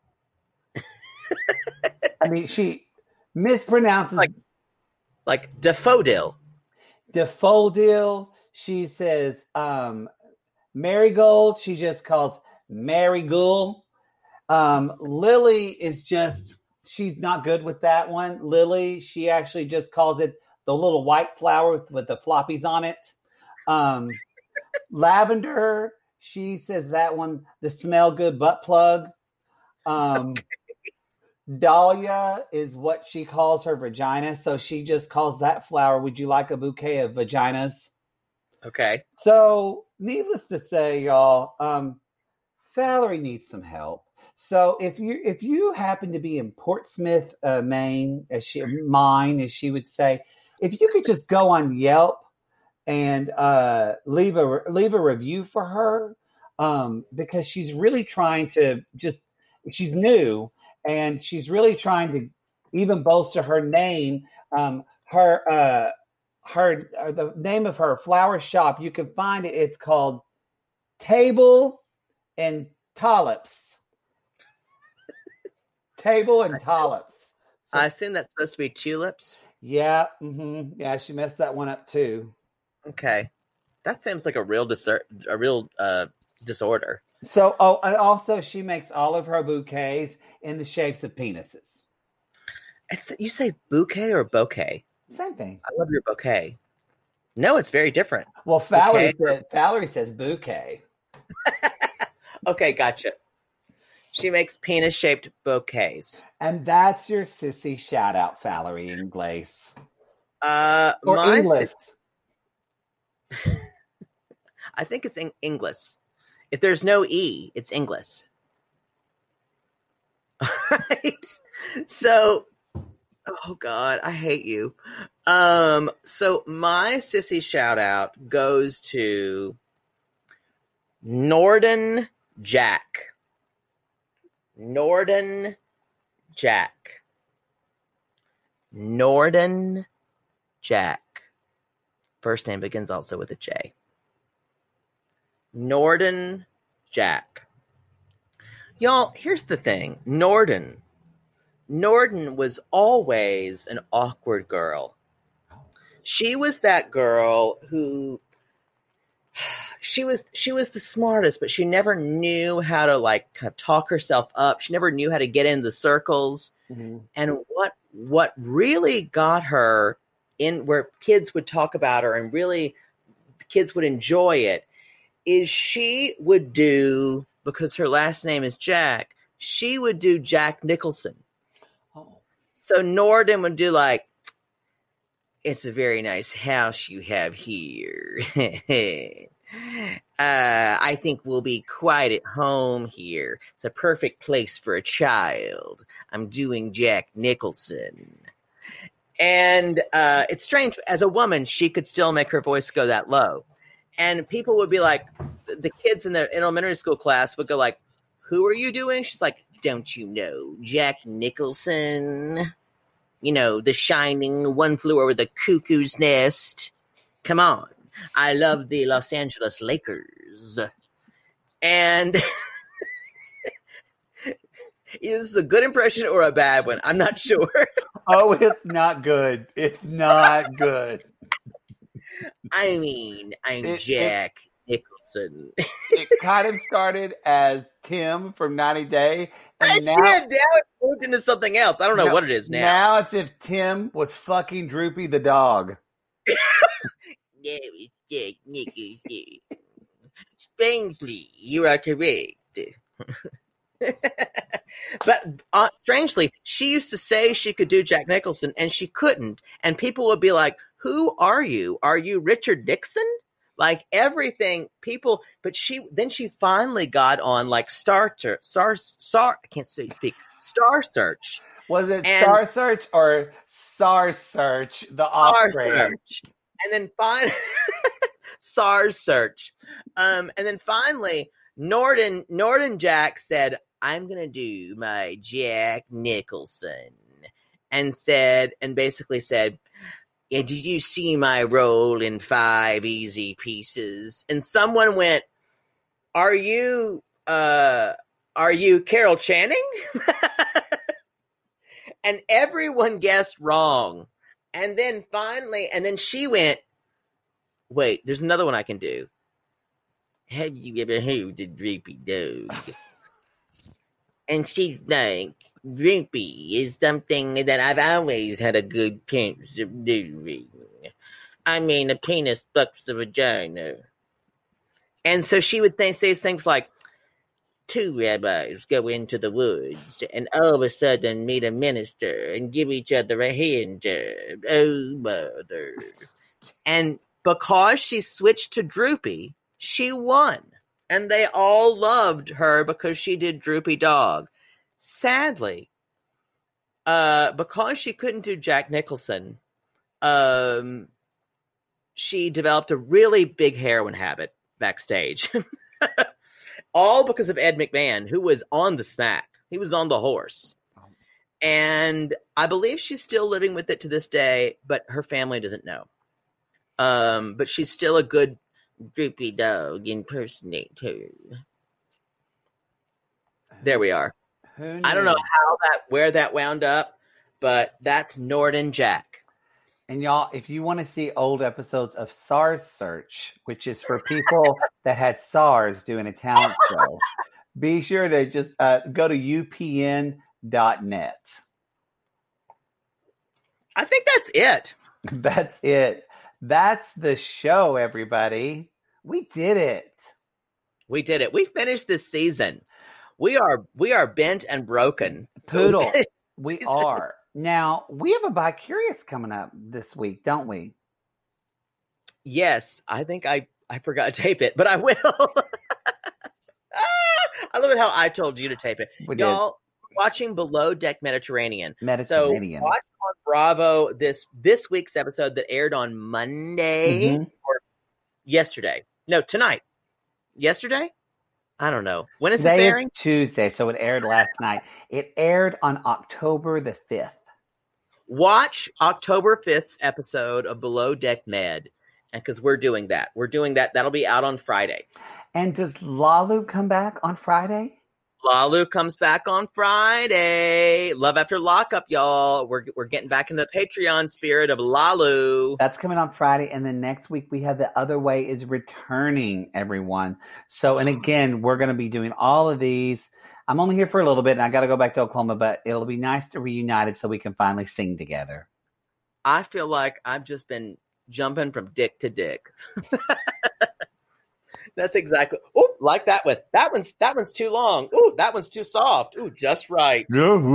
I mean, she mispronounces like daffodil. Daffodil. She says marigold. She just calls marigold. Lily is just, she's not good with that one. Lily, she actually just calls it the little white flower with the floppies on it. Lavender, She says that one, the smell good butt plug. Dahlia is what she calls her vagina. So she just calls that flower, would you like a bouquet of vaginas? Okay. So needless to say, y'all, Valerie needs some help. So if you happen to be in Portsmouth, Maine, as she would say, if you could just go on Yelp and leave a review for her, because she's really trying to she's new and she's really trying to even bolster her name. The name of her flower shop, you can find it. It's called Table and Tullips. Table and Tullips. So, I assume that's supposed to be tulips. Yeah. Mm-hmm. Yeah. She messed that one up too. Okay. That seems like a real disorder. So, and also she makes all of her bouquets in the shapes of penises. You say bouquet or bouquet? Same thing. I love your bouquet. No, it's very different. Well, Valerie says bouquet. Okay, gotcha. She makes penis-shaped bouquets. And that's your sissy shout-out, Valerie Ingles. Or Inglis. I think it's Inglis. If there's no E, it's Inglis. All right. So, oh God, I hate you. So my sissy shout-out goes to Norden Jack. Norden Jack. Norden Jack. First name begins also with a J. Norden Jack. Y'all, here's the thing. Norden was always an awkward girl. She was that girl who she was the smartest, but she never knew how to kind of talk herself up. She never knew how to get into the circles. Mm-hmm. And what really got her in where kids would talk about her and really the kids would enjoy it is she would do, because her last name is Jack, she would do Jack Nicholson. Oh. So Norden would do it's a very nice house you have here. I think we'll be quite at home here. It's a perfect place for a child. I'm doing Jack Nicholson. And it's strange. As a woman, she could still make her voice go that low. And people would be like, the kids in the elementary school class would go who are you doing? She's like, don't you know Jack Nicholson? You know, The Shining, One Flew Over the Cuckoo's Nest. Come on. I love the Los Angeles Lakers. And this is a good impression or a bad one. I'm not sure. Oh, it's not good. It's not good. I mean, I'm Jack Nicholson. It kind of started as Tim from 90 Day. And now it moved into something else. I don't know what it is now. Now it's if Tim was fucking Droopy the dog. No, it's Jack Nicholson. Strangely, you are correct. But strangely, she used to say she could do Jack Nicholson, and she couldn't. And people would be like, who are you? Are you Richard Nixon? Everything, people. But she finally got on Star Search. Was it Star Search or Star Search? The offspring. And then SARS Search. And then finally, Norden Jack said, I'm going to do my Jack Nicholson. And basically said, yeah, did you see my role in 5 Easy Pieces? And someone went, Are you Carol Channing? And everyone guessed wrong. And then she went, wait, there's another one I can do. Have you ever heard the Droopy Dog? And she's like, Droopy is something that I've always had a good chance of doing. I mean, a penis fucks the vagina. And so she would say things like, two rabbis go into the woods and all of a sudden meet a minister and give each other a hand job. Oh, mother. And because she switched to Droopy, she won. And they all loved her because she did Droopy Dog. Sadly, because she couldn't do Jack Nicholson, she developed a really big heroin habit backstage. All because of Ed McMahon, who was on the smack. He was on the horse. And I believe she's still living with it to this day, but her family doesn't know. But she's still a good Droopy Dog impersonator. There we are. I don't know where that wound up, but that's Norden Jack. And y'all, if you want to see old episodes of SARS Search, which is for people that had SARS doing a talent show, be sure to just go to upn.net. I think that's it. That's it. That's the show, everybody. We did it. We did it. We finished this season. We are bent and broken. Poodle. We are. Now, we have a Bi-Curious coming up this week, don't we? Yes. I think I forgot to tape it, but I will. I love it how I told you to tape it. Y'all, watching Below Deck Mediterranean. So watch on Bravo this week's episode that aired on Monday or yesterday. No, tonight. Yesterday? I don't know. When is this airing? Tuesday, so it aired last night. It aired on October the 5th. Watch October 5th's episode of Below Deck Med, and because we're doing that. That'll be out on Friday. And does Lalu come back on Friday? Lalu comes back on Friday. Love After Lockup, y'all. We're getting back in the Patreon spirit of Lalu. That's coming on Friday, and then next week we have The Other Way is returning, everyone. So, and again, we're going to be doing all of these. I'm only here for a little bit, and I got to go back to Oklahoma, but it'll be nice to reunite so we can finally sing together. I feel like I've just been jumping from dick to dick. That's exactly. Oh, like that one. That one's too long. Ooh, that one's too soft. Ooh, just right.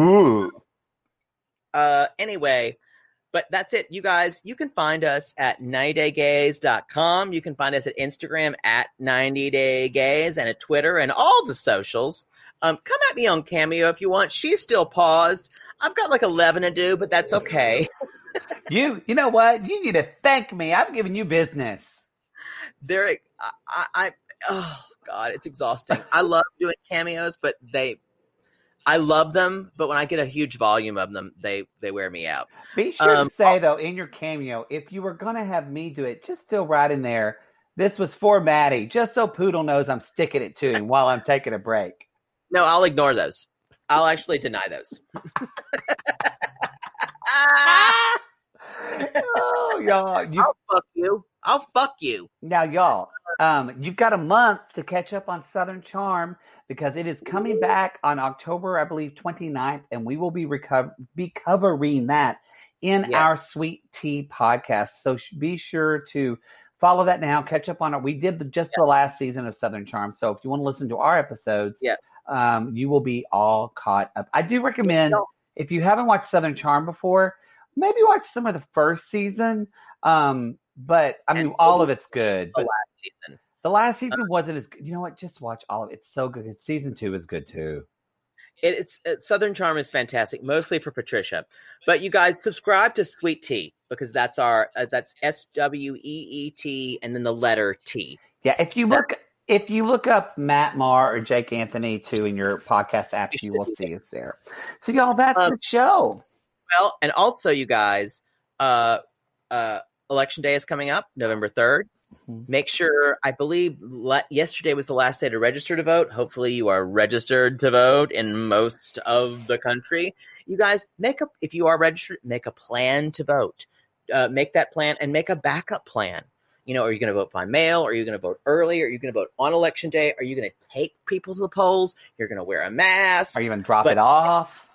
Anyway, but that's it, you guys. You can find us at 90daygays.com. You can find us at Instagram at 90daygays and at Twitter and all the socials. Come at me on Cameo if you want. She's still paused. I've got like 11 to do, but that's okay. You know what? You need to thank me. I've given you business. Derek, oh God, it's exhausting. I love doing cameos, but I love them, but when I get a huge volume of them, they wear me out. Be sure to say, though, in your cameo, if you were going to have me do it, just still write in there, this was for Maddie, just so Poodle knows I'm sticking it to him while I'm taking a break. No, I'll ignore those. I'll actually deny those. Oh, y'all. I'll fuck you. Now, y'all, you've got a month to catch up on Southern Charm because it is coming back on October, I believe, 29th, and we will be covering that in our Sweet Tea podcast. So be sure to follow that now. Catch up on it. We did the last season of Southern Charm. So if you want to listen to our episodes, you will be all caught up. I do recommend, if you haven't watched Southern Charm before, maybe watch some of the first season. But I mean, all of it's good. But the last season wasn't as good. You know what? Just watch all of it. It's so good. Season 2 is good too. It's Southern Charm is fantastic, mostly for Patricia. But you guys subscribe to Sweet Tea because that's our that's SWEET and then the letter T. Yeah, if you look up Matt Maher or Jake Anthony too in your podcast apps, you will see it's there. So y'all, that's the show. Well, and also you guys, Election Day is coming up, November 3rd. Mm-hmm. Make sure, I believe yesterday was the last day to register to vote. Hopefully you are registered to vote in most of the country. You guys, if you are registered, make a plan to vote. Make that plan and make a backup plan. You know, are you going to vote by mail? Are you going to vote early? Are you going to vote on Election Day? Are you going to take people to the polls? You're going to wear a mask? Are you going to drop it off?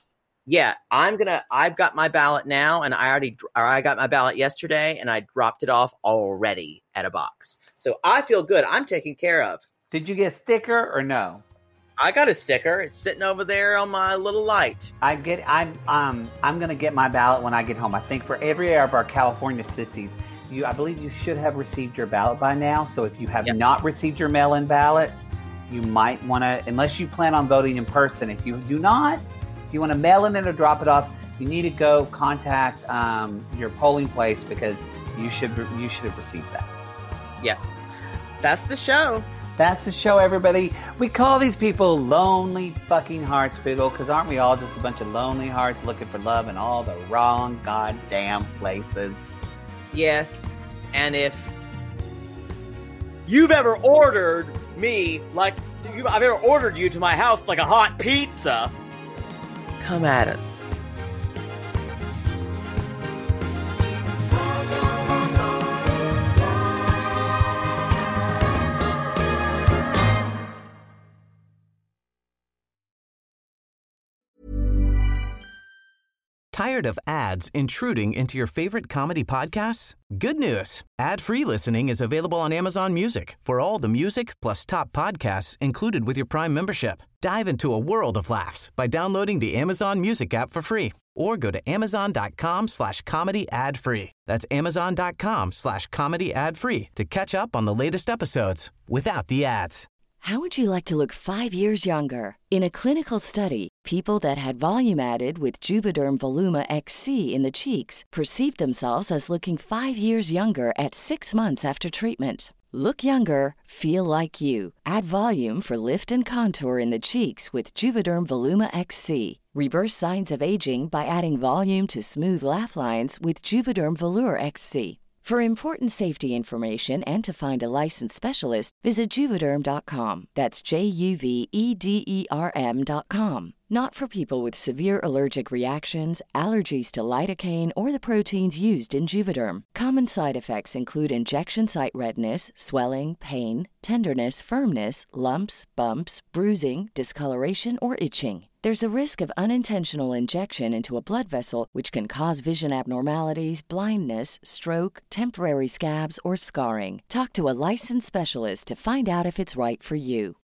Yeah, I've got my ballot now, and I got my ballot yesterday, and I dropped it off already at a box. So I feel good. I'm taken care of. Did you get a sticker or no? I got a sticker. It's sitting over there on my little light. I'm gonna get my ballot when I get home. I think for every of our California sissies, I believe you should have received your ballot by now. So if you have not received your mail-in ballot, you might want to, unless you plan on voting in person. If you do not, if you want to mail it in or drop it off, you need to go contact your polling place because you should have received that. Yeah, that's the show. That's the show, everybody. We call these people lonely fucking hearts, Poodle, because aren't we all just a bunch of lonely hearts looking for love in all the wrong goddamn places? Yes, and if you've ever ordered me like I've ever ordered you to my house like a hot pizza, come at us. Tired of ads intruding into your favorite comedy podcasts? Good news. Ad-free listening is available on Amazon Music for all the music plus top podcasts included with your Prime membership. Dive into a world of laughs by downloading the Amazon Music app for free or go to amazon.com/comedy ad-free. That's amazon.com/comedy ad-free to catch up on the latest episodes without the ads. How would you like to look 5 years younger? In a clinical study, people that had volume added with Juvederm Voluma XC in the cheeks perceived themselves as looking 5 years younger at 6 months after treatment. Look younger, feel like you. Add volume for lift and contour in the cheeks with Juvederm Voluma XC. Reverse signs of aging by adding volume to smooth laugh lines with Juvederm Volure XC. For important safety information and to find a licensed specialist, visit Juvederm.com. That's JUVEDERM.com. Not for people with severe allergic reactions, allergies to lidocaine, or the proteins used in Juvederm. Common side effects include injection site redness, swelling, pain, tenderness, firmness, lumps, bumps, bruising, discoloration, or itching. There's a risk of unintentional injection into a blood vessel, which can cause vision abnormalities, blindness, stroke, temporary scabs, or scarring. Talk to a licensed specialist to find out if it's right for you.